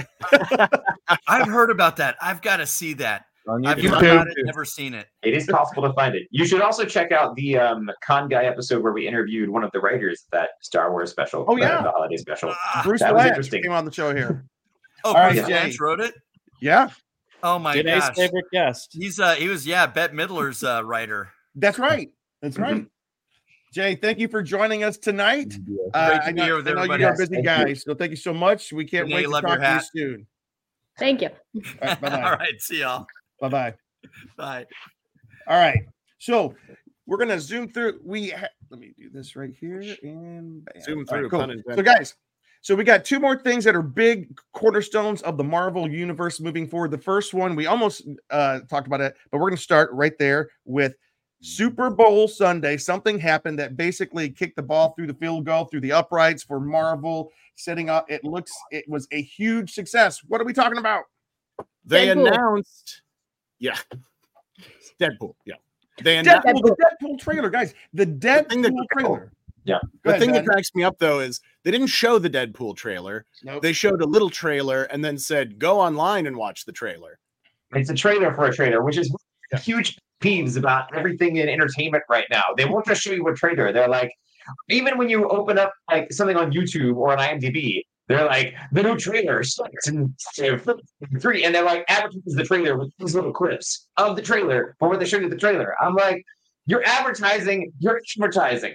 I've heard about that. I've got to see that. On I've YouTube. heard about it, never seen it. It is possible to find it. You should also check out the um, Con Guy episode where we interviewed one of the writers of that Star Wars special. Oh, uh, yeah. the holiday special. Ah, Bruce that was Blanche interesting. came on the show here. oh, All right, Bruce Jay. Blanche wrote it. Yeah, Oh my Today's gosh, favorite guest. he's uh he was yeah Bette Midler's uh, writer. that's right. That's Mhm. right. Jay, thank you for joining us tonight. Uh, Great to I be know, here with I know everybody. you are Yes, busy thank you. guys, so thank you so much. We can't Renee, wait to love talk your to you hat. soon. Thank you. All right, bye All bye. right, see y'all. Bye bye. Bye. All right. So we're gonna zoom through. We ha- let me do this right here and bam. Zoom All through, right, cool. pun intended. So guys, so we got two more things that are big cornerstones of the Marvel universe moving forward. The first one we almost uh, talked about it, but we're gonna start right there with Super Bowl Sunday. Something happened that basically kicked the ball through the field goal, through the uprights for Marvel, setting up. It looks it was a huge success. What are we talking about? They Deadpool. announced, yeah, Deadpool. Yeah, they announced. Deadpool, the Deadpool trailer, guys. The thing Deadpool that- trailer. Yeah. Go The ahead, thing that Ben. cracks me up though is they didn't show the Deadpool trailer. Nope. They showed a little trailer and then said, "Go online and watch the trailer." It's a trailer for a trailer, which is huge peeves about everything in entertainment right now. They won't just show you a trailer. They're like, even when you open up like something on YouTube or on IMDb, they're like, the new trailer starts in three, and they're like, advertise the trailer with these little clips of the trailer for when they show you the trailer. I'm like, you're advertising, you're advertising.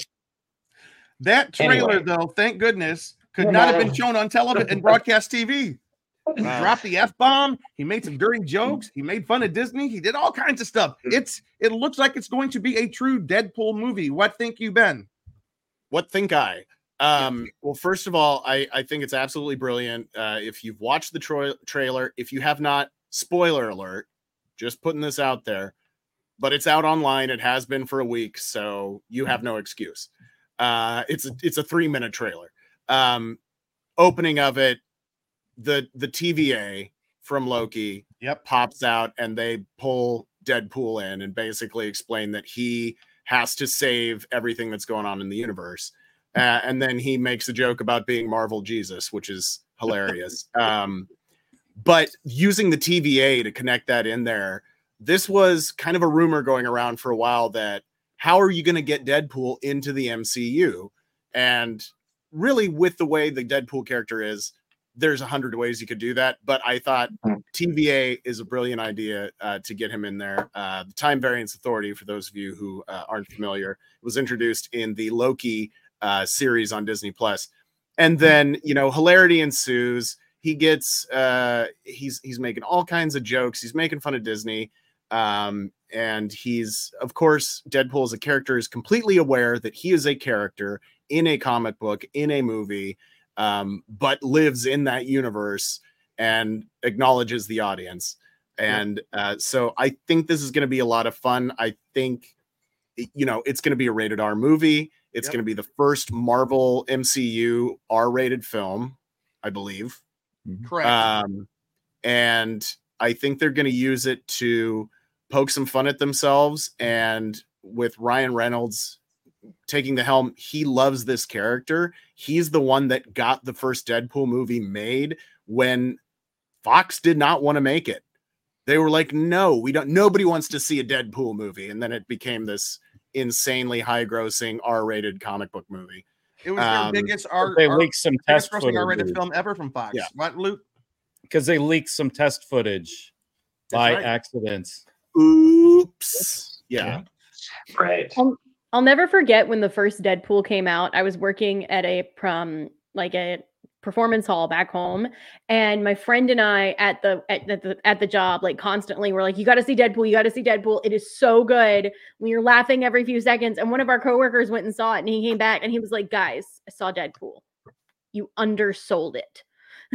That trailer, Anyway. though, thank goodness, could Yeah. not have been shown on television and broadcast T V. He Wow. dropped the F bomb. He made some dirty jokes. He made fun of Disney. He did all kinds of stuff. It's it looks like it's going to be a true Deadpool movie. What think you, Ben? What think I? Um, well, first of all, I, I think it's absolutely brilliant. Uh, if you've watched the tra- trailer, if you have not, spoiler alert, Just putting this out there. But it's out online. It has been for a week, so you have no excuse. Uh, it's a, it's a three minute trailer. Um, opening of it, the the T V A from Loki Yep. pops out, and they pull Deadpool in and basically explain that he has to save everything that's going on in the universe. Uh, and then he makes a joke about being Marvel Jesus, which is hilarious. um, but using the T V A to connect that in there. This was kind of a rumor going around for a while that how are you going to get Deadpool into the M C U? And really, with the way the Deadpool character is, there's a hundred ways you could do that. But I thought T V A is a brilliant idea uh, to get him in there. Uh, the Time Variance Authority, for those of you who uh, aren't familiar, was introduced in the Loki uh, series on Disney Plus. And then, you know, hilarity ensues. He gets, uh, he's he's making all kinds of jokes. He's making fun of Disney. Um, and he's, of course, Deadpool as a character is completely aware that he is a character in a comic book, in a movie, um, but lives in that universe and acknowledges the audience. And uh, so I think this is going to be a lot of fun. I think, you know, it's going to be a rated R movie. It's Yep. going to be the first Marvel M C U R-rated film, I believe. Correct. Um, and I think they're going to use it to poke some fun at themselves. And with Ryan Reynolds taking the helm, he loves this character. He's the one that got the first Deadpool movie made when Fox did not want to make it. They were like, no, we don't, nobody wants to see a Deadpool movie. And then it became this insanely high grossing R-rated comic book movie. It was their um, biggest R. They R- leaked some biggest test grossing R-rated footage film ever from Fox. Yeah. What, Luke? because they leaked some test footage That's by right. accident. Oops. Yeah. Right. I'll never forget when the first Deadpool came out. I was working at a um like a performance hall back home, and my friend and I at the at, at the at the job like constantly were like, "You got to see Deadpool! You got to see Deadpool! It is so good." We were laughing every few seconds, and one of our coworkers went and saw it, and he came back and he was like, "Guys, I saw Deadpool. You undersold it."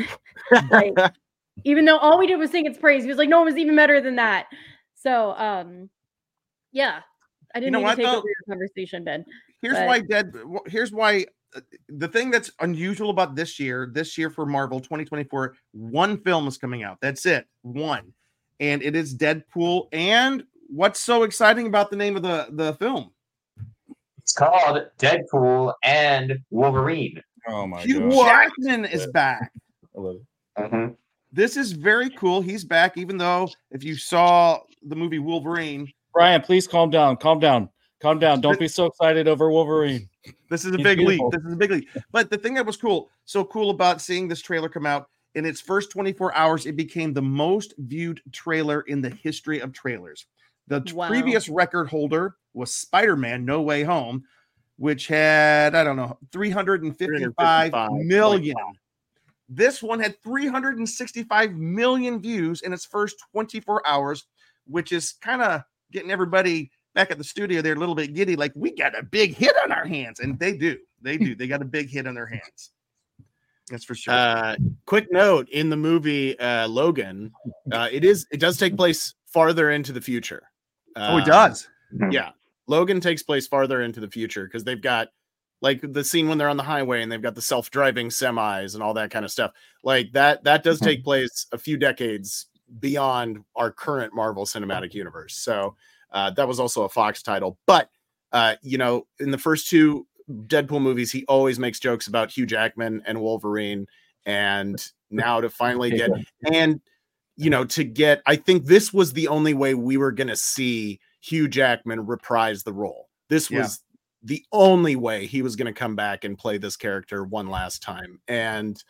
Like, even though all we did was sing its praise, he was like, "No, it was even better than that." So, um, yeah. I didn't know mean what, to take though? over your conversation, Ben. Here's But- why dead. Here's why uh, the thing that's unusual about this year, this year for Marvel twenty twenty-four, one film is coming out. That's it, one, and it is Deadpool. And what's so exciting about the name of the the film? It's called Deadpool and Wolverine. Oh my Hugh god! Jackman is back. I love it. Mhm. This is very cool. He's back, even though if you saw the movie Wolverine, Brian, please calm down. Calm down. Calm down. Don't be so excited over Wolverine. this is a He's big leap. beautiful. This is a big leap. But the thing that was cool, so cool about seeing this trailer come out in its first twenty-four hours, it became the most viewed trailer in the history of trailers. The t- Wow. previous record holder was Spider-Man: No Way Home, which had, I don't know, three hundred fifty-five million. This one had three hundred sixty-five million views in its first twenty-four hours, which is kind of getting everybody back at the studio. They're a little bit giddy, like, we got a big hit on our hands. And they do. They do. They got a big hit on their hands. That's for sure. Uh, quick note in the movie uh, Logan, uh, it is it does take place farther into the future. oh, it Um, does. Yeah, Logan takes place farther into the future because they've got like the scene when they're on the highway and they've got the self-driving semis and all that kind of stuff. Like that that does take place a few decades beyond our current Marvel Cinematic Universe. So uh, that was also a Fox title. But uh, you know, in the first two Deadpool movies, he always makes jokes about Hugh Jackman and Wolverine, and now to finally get and you know to get, I think this was the only way we were going to see Hugh Jackman reprise the role. This Yeah. was the only way he was going to come back and play this character one last time. And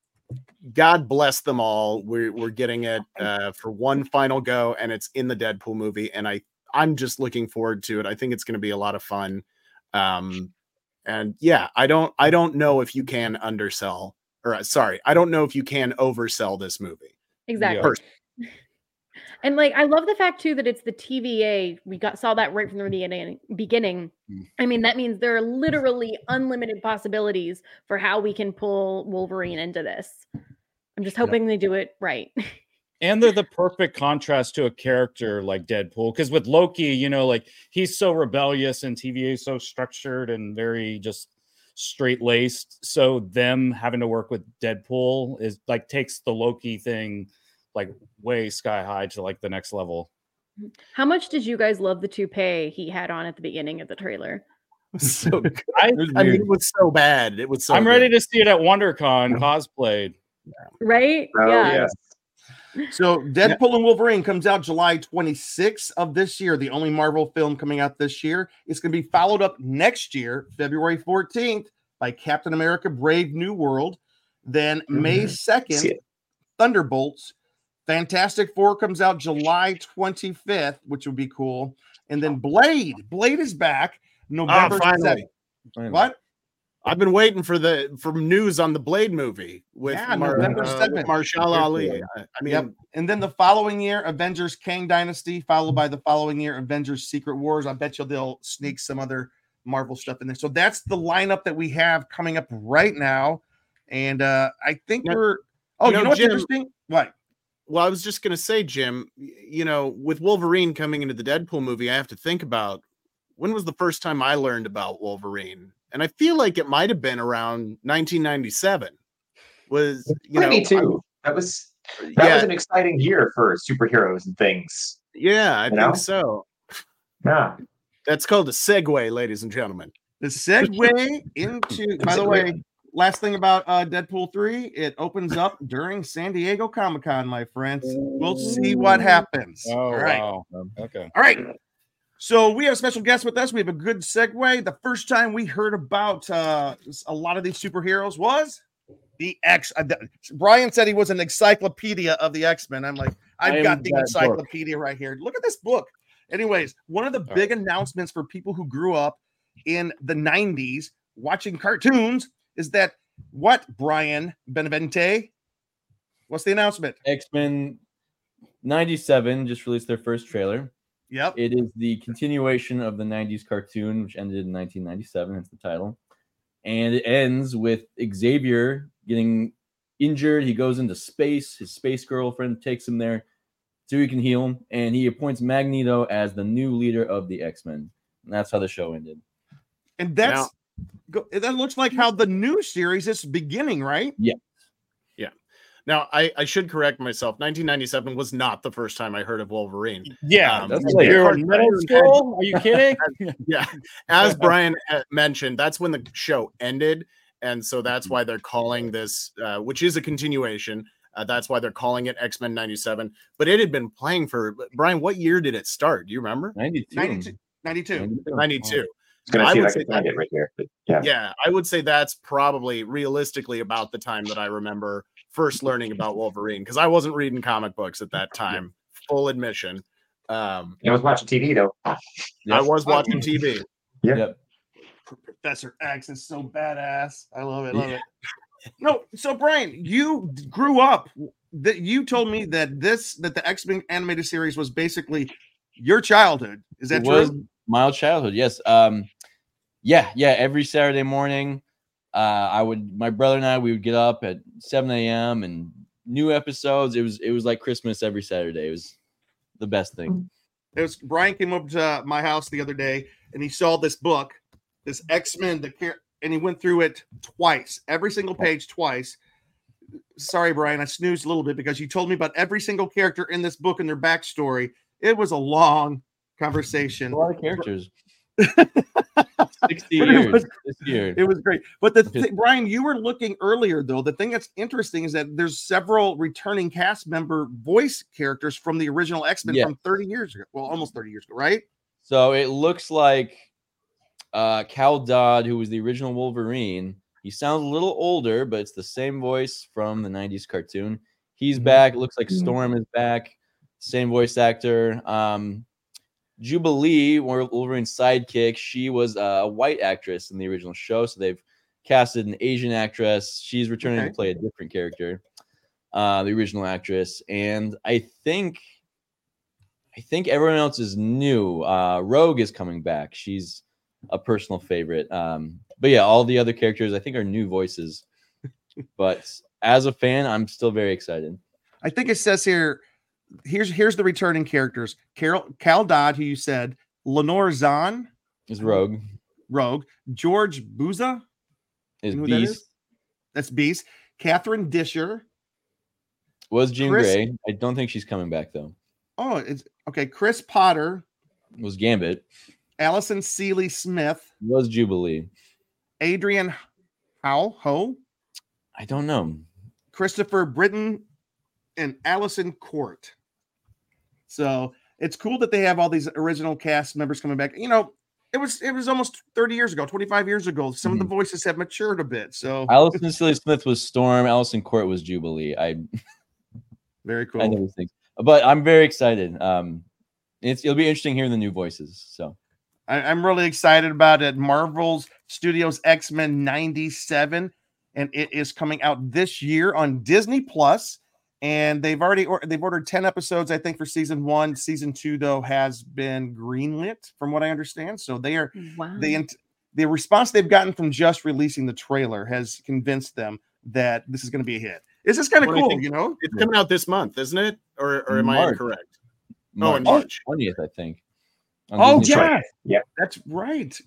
God bless them all. We're we're getting it uh, for one final go, and it's in the Deadpool movie, and I I'm just looking forward to it. I think it's going to be a lot of fun. Um, and yeah, I don't I don't know if you can undersell or uh, sorry, I don't know if you can oversell this movie. Exactly. First. And like, I love the fact too that it's the T V A. We got saw that right from the beginning. Beginning. Mm. I mean, that means there are literally unlimited possibilities for how we can pull Wolverine into this. I'm just hoping they do it right. And they're the perfect contrast to a character like Deadpool. Because with Loki, you know, like he's so rebellious and T V A is so structured and very just straight laced. So them having to work with Deadpool is like takes the Loki thing like way sky high to like the next level. How much did you guys love the toupee he had on at the beginning of the trailer? So good. I, I mean, it was so bad. It was so I'm good. ready to see it at WonderCon cosplayed. Right? Oh, yeah. yes. So Deadpool and Wolverine comes out July twenty-sixth of this year, the only Marvel film coming out this year. It's going to be followed up next year, February fourteenth, by Captain America Brave New World. Then May second, Thunderbolts. Fantastic Four comes out July twenty-fifth, which would be cool. And then Blade. Blade is back November finally. seventh. What? I've been waiting for the for news on the Blade movie with, Yeah, Mar- November uh, seventh. with Marshall Ali. I, I mean, Yep. And then the following year, Avengers Kang Dynasty, followed by the following year, Avengers Secret Wars. I bet you they'll sneak some other Marvel stuff in there. So that's the lineup that we have coming up right now. And uh, I think Now- we're oh, you now, know what's Jim- interesting? What? well, I was just gonna say, Jim, y- you know, with Wolverine coming into the Deadpool movie, I have to think about when was the first time I learned about Wolverine, and I feel like it might have been around nineteen ninety-seven. Was you know, Me too. That was I'm- that yeah, was an exciting year for superheroes and things. yeah, I you think know? so. Yeah. That's called a segue, ladies and gentlemen. The segue into, by the way, last thing about uh, Deadpool three, it opens up during San Diego Comic Con, my friends. We'll see what happens. Oh, All right. wow. Okay. All right. So we have a special guest with us. We have a good segue. The first time we heard about uh, a lot of these superheroes was the X. Uh, Brian said he was an encyclopedia of the X-Men. I'm like, I've I got am the that encyclopedia right here. Look at this book. Anyways, one of the All big announcements for people who grew up in the nineties watching cartoons is that what, Brian Benavente? What's the announcement? X-Men ninety-seven just released their first trailer. Yep. It is the continuation of the nineties cartoon, which ended in nineteen ninety-seven. That's the title. And it ends with Xavier getting injured. He goes into space. His space girlfriend takes him there so he can heal him. And he appoints Magneto as the new leader of the X-Men. And that's how the show ended. And that's go, that looks like how the new series is beginning, right? Now, I, I should correct myself. nineteen ninety-seven was not the first time I heard of Wolverine. Yeah, Um, that's yeah, like you're Hard in middle Drive. school. Are you kidding? Yeah, as Brian uh, mentioned, that's when the show ended, and so that's why they're calling this, uh, which is a continuation. Uh, that's why they're calling it X-Men ninety-seven. But it had been playing for Brian. What year did it start? Do you remember? ninety-two. ninety-two. ninety-two. ninety-two. I was gonna I see if would I say could find that- it right here. But yeah. Yeah, I would say that's probably realistically about the time that I remember first learning about Wolverine, because I wasn't reading comic books at that time. Full admission. Um, I was watching T V though. I was watching T V. Yeah. Yep. Professor X is so badass. I love it. Love it. No, so Brian, you d- grew up. That you told me that this that the X-Men animated series was basically your childhood. Is that It was true? my childhood, yes. Um, yeah, yeah. Every Saturday morning, uh, I would my brother and I we would get up at seven a.m. and new episodes. It was it was like Christmas every Saturday. It was the best thing. It was Brian came up to my house the other day and he saw this book, this X-Men, the char- and he went through it twice, every single page twice. Sorry, Brian, I snoozed a little bit because you told me about every single character in this book and their backstory. It was a long conversation. A lot of characters. Sixty But it years was- this year. It was great. But the th- Brian, you were looking earlier though. The thing that's interesting is that there's several returning cast member voice characters from the original X-Men Yeah. from thirty years ago. Well, almost thirty years ago, right? So it looks like uh, Cal Dodd, who was the original Wolverine. He sounds a little older, but it's the same voice from the nineties cartoon. He's back. It looks like Storm is back. Same voice actor. Um, Jubilee, Wolverine's sidekick, she was a white actress in the original show. So they've casted an Asian actress. She's returning Okay. to play a different character, uh, the original actress. And I think I think everyone else is new. Uh, Rogue is coming back. She's a personal favorite. Um, but yeah, all the other characters I think are new voices. But as a fan, I'm still very excited. I think it says here here's here's the returning characters. Carol Cal Dodd, who you said, Lenore Zahn Is Rogue. Rogue, George Buza Is You know who that Beast. is? That's Beast. Catherine Disher. Was Jean Chris- Grey. I don't think she's coming back though. Oh, it's okay. Chris Potter, Was Gambit. Allison Seeley Smith, Was Jubilee. Adrian Howe, Ho, I don't know. Christopher Britton, and Allison Court. So it's cool that they have all these original cast members coming back. You know, it was it was almost thirty years ago, twenty-five years ago. Some Mhm. of the voices have matured a bit. So Allison Seeley Smith was Storm. Allison Court was Jubilee. I very cool. I know these things, but I'm very excited. Um, it's it'll be interesting hearing the new voices. So I, I'm really excited about it. Marvel's Studios X-Men ninety-seven, and it is coming out this year on Disney Plus. And they've already or, they've ordered ten episodes, I think, for season one. Season two, though, has been greenlit, from what I understand. So they are Wow. the the response they've gotten from just releasing the trailer has convinced them that this is going to be a hit. This is kind of What do you cool, think? you know. It's coming out this month, isn't it? Or, or am I March. incorrect? Oh, in March March. twentieth, I think. on Oh Disney Plus. yeah, Yep. that's right.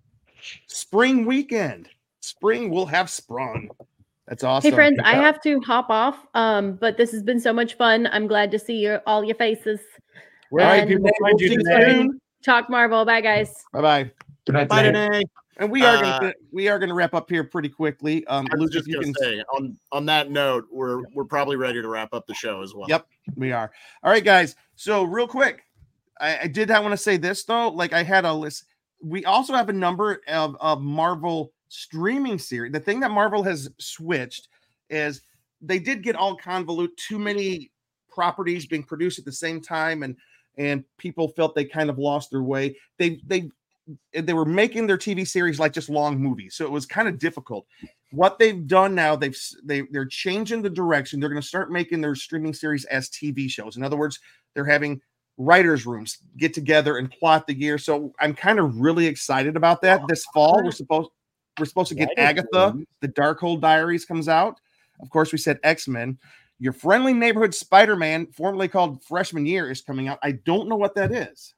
Spring weekend. Spring will have sprung. That's awesome. Hey friends, I have to hop off. Um, but this has been so much fun. I'm glad to see your all your faces. All right, And people. we'll Find see you you today. soon. Talk Marvel. Bye guys. Bye bye. Good night, Bye today. today. And we are Uh, gonna we are gonna wrap up here pretty quickly. Um, I was Luke, just if you gonna can. say on on that note, we're we're probably ready to wrap up the show as well. Yep. We are. All right, guys. So real quick, I, I did not want to say this though. Like I had a list. We also have a number of, of Marvel streaming series. The thing that Marvel has switched is they did get all convolute, too many properties being produced at the same time, and and people felt they kind of lost their way. They they they were making their T V series like just long movies, so it was kind of difficult. What they've done now, they've they they're changing the direction. They're going to start making their streaming series as T V shows. In other words, they're having writers' rooms get together and plot the year. So I'm kind of really excited about that. This fall, we're supposed we're supposed to get Writers' Agatha. rooms? The Darkhold Diaries comes out. Of course, we said X-Men. Your friendly neighborhood Spider-Man, formerly called Freshman Year, is coming out. I don't know what that is.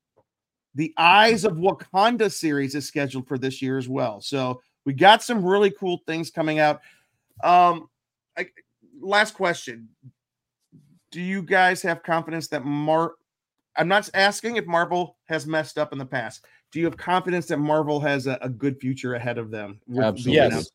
The Eyes of Wakanda series is scheduled for this year as well. So we got some really cool things coming out. Um, I, last question. Do you guys have confidence that Mar I'm not asking if Marvel has messed up in the past. Do you have confidence that Marvel has a, a good future ahead of them? with- Absolutely. Yes.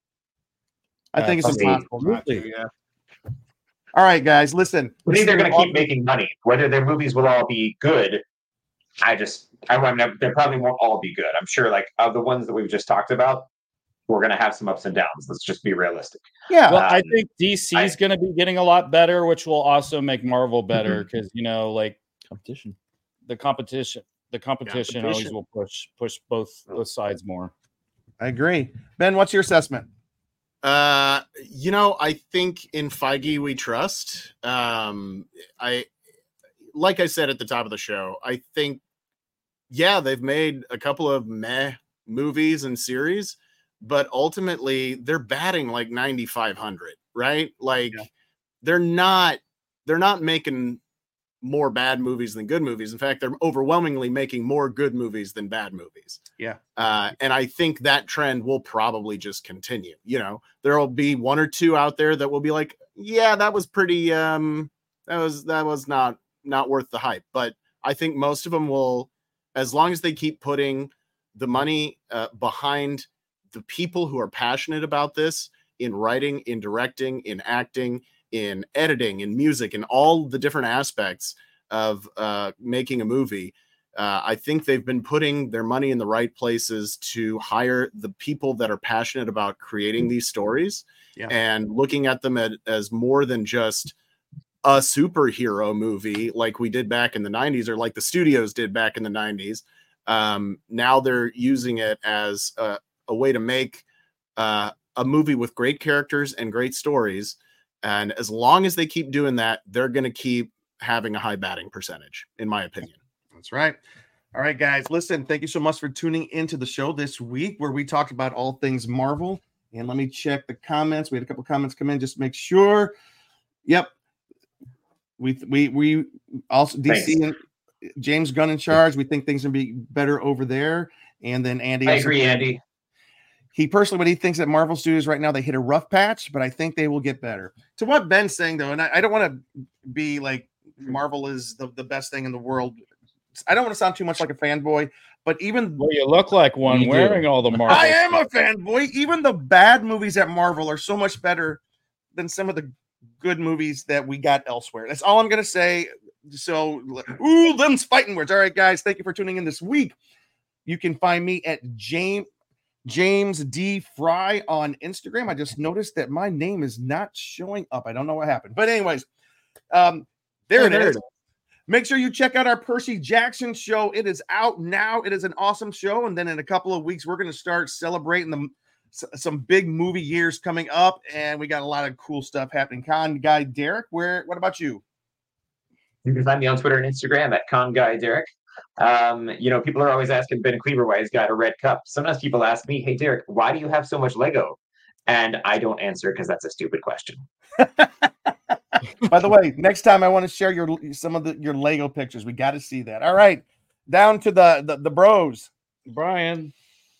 I think it's Absolutely. impossible not to. Absolutely. Yeah. All right, guys, listen. I think they're going to keep making money. Whether their movies will all be good, I just, I, I mean, they probably won't all be good. I'm sure, like, of the ones that we've just talked about, we're going to have some ups and downs. Let's just be realistic. Yeah. Well, I Um, think D C is I- going to be getting a lot better, which will also make Marvel better because you know, like Competition. the competition, the competition, always Competition. will push push both both sides more. I agree. Ben, what's your assessment? Uh, you know, I think in Feige we trust. Um, I, like I said at the top of the show, I think, yeah, they've made a couple of meh movies and series, but ultimately they're batting like ninety-five hundred, right? Like Yeah. they're not, they're not making more bad movies than good movies. In fact, they're overwhelmingly making more good movies than bad movies. Yeah. Uh, and I think that trend will probably just continue. You know, there will be one or two out there that will be like, yeah, that was pretty, um, that was, that was not, not worth the hype. But I think most of them will, as long as they keep putting the money uh, behind the people who are passionate about this in writing, in directing, in acting, in editing, in music, in all the different aspects of uh, making a movie. Uh, I think they've been putting their money in the right places to hire the people that are passionate about creating these stories Yeah. and looking at them at, as more than just a superhero movie like we did back in the nineties or like the studios did back in the nineties. Um, now they're using it as a, a way to make uh, a movie with great characters and great stories. And as long as they keep doing that, they're going to keep having a high batting percentage, in my opinion. That's right. All right, guys. Listen, thank you so much for tuning into the show this week where we talked about all things Marvel. And let me check the comments. We had a couple comments come in. Just make sure. Yep. We we we also D C Thanks. and James Gunn in charge. We think things will be better over there. And then Andy. I also- agree, Andy. He personally, what he thinks that Marvel Studios right now, they hit a rough patch, but I think they will get better. To what Ben's saying though, and I, I don't want to be like Marvel is the, the best thing in the world. I don't want to sound too much like a fanboy, but even Well, you look like one You do. wearing all the Marvel. I am a fanboy. Even the bad movies at Marvel are so much better than some of the good movies that we got elsewhere. That's all I'm gonna say. So, ooh, them's fighting words. All right, guys, thank you for tuning in this week. You can find me at James James D Fry on Instagram. I just noticed that my name is not showing up. I don't know what happened, but anyways, um, there Oh, it there is. it Make sure you check out our Percy Jackson show. It is out now. It is an awesome show. And then in a couple of weeks, we're going to start celebrating the, some big movie years coming up. And we got a lot of cool stuff happening. Con Guy Derek, where? What about you? You can find me on Twitter and Instagram at Con Guy Derek. Um, you know, people are always asking Ben Cleaver why he's got a red cup. Sometimes people ask me, hey, Derek, why do you have so much Lego? And I don't answer because that's a stupid question. By the way, next time I want to share your some of the your Lego pictures. We got to see that. All right, down to the the, the bros. Brian.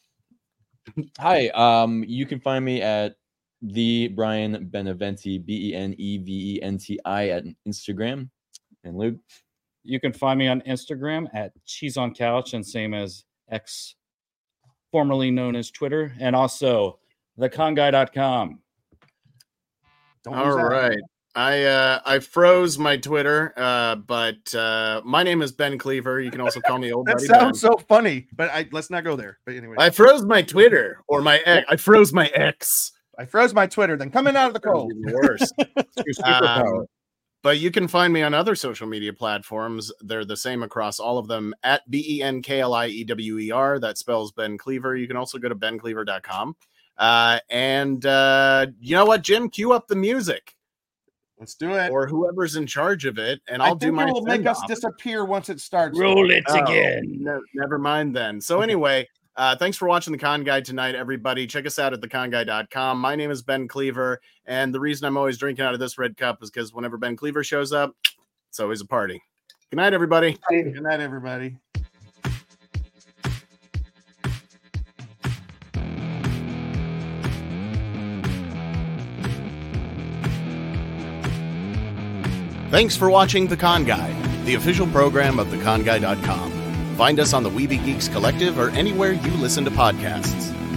Hi, um, you can find me at the Brian Beneventi, B E N E V E N T I at Instagram. And Luke, You can find me on Instagram at Cheese on Couch, and same as X, formerly known as Twitter, and also the con guy dot com. Don't lose All that. right. I uh, I froze my Twitter, uh, but uh, my name is Ben Cleaver. You can also call me Old That Buddy Ben. sounds so funny, but I let's not go there. But anyway, I froze my Twitter or my X. I froze my X. I froze my Twitter. Then coming out of the cold. Even worse. your superpower. Um, but you can find me on other social media platforms. They're the same across all of them at B E N K L I E W E R. That spells Ben Cleaver. You can also go to ben cleaver dot com. Uh, and uh, you know what, Jim? Cue up the music. Let's do it. Or whoever's in charge of it, and I I'll do think my it will make us send-off. disappear once it starts. Roll it Oh, again. ne- never mind then. So anyway, uh, thanks for watching The Con Guy tonight, everybody. Check us out at the con guy dot com. My name is Ben Cleaver, and the reason I'm always drinking out of this red cup is because whenever Ben Cleaver shows up, it's always a party. Good night, everybody. Good night, everybody. Thanks for watching The Con Guy, the official program of the con guy dot com. Find us on the Weeby Geeks Collective or anywhere you listen to podcasts.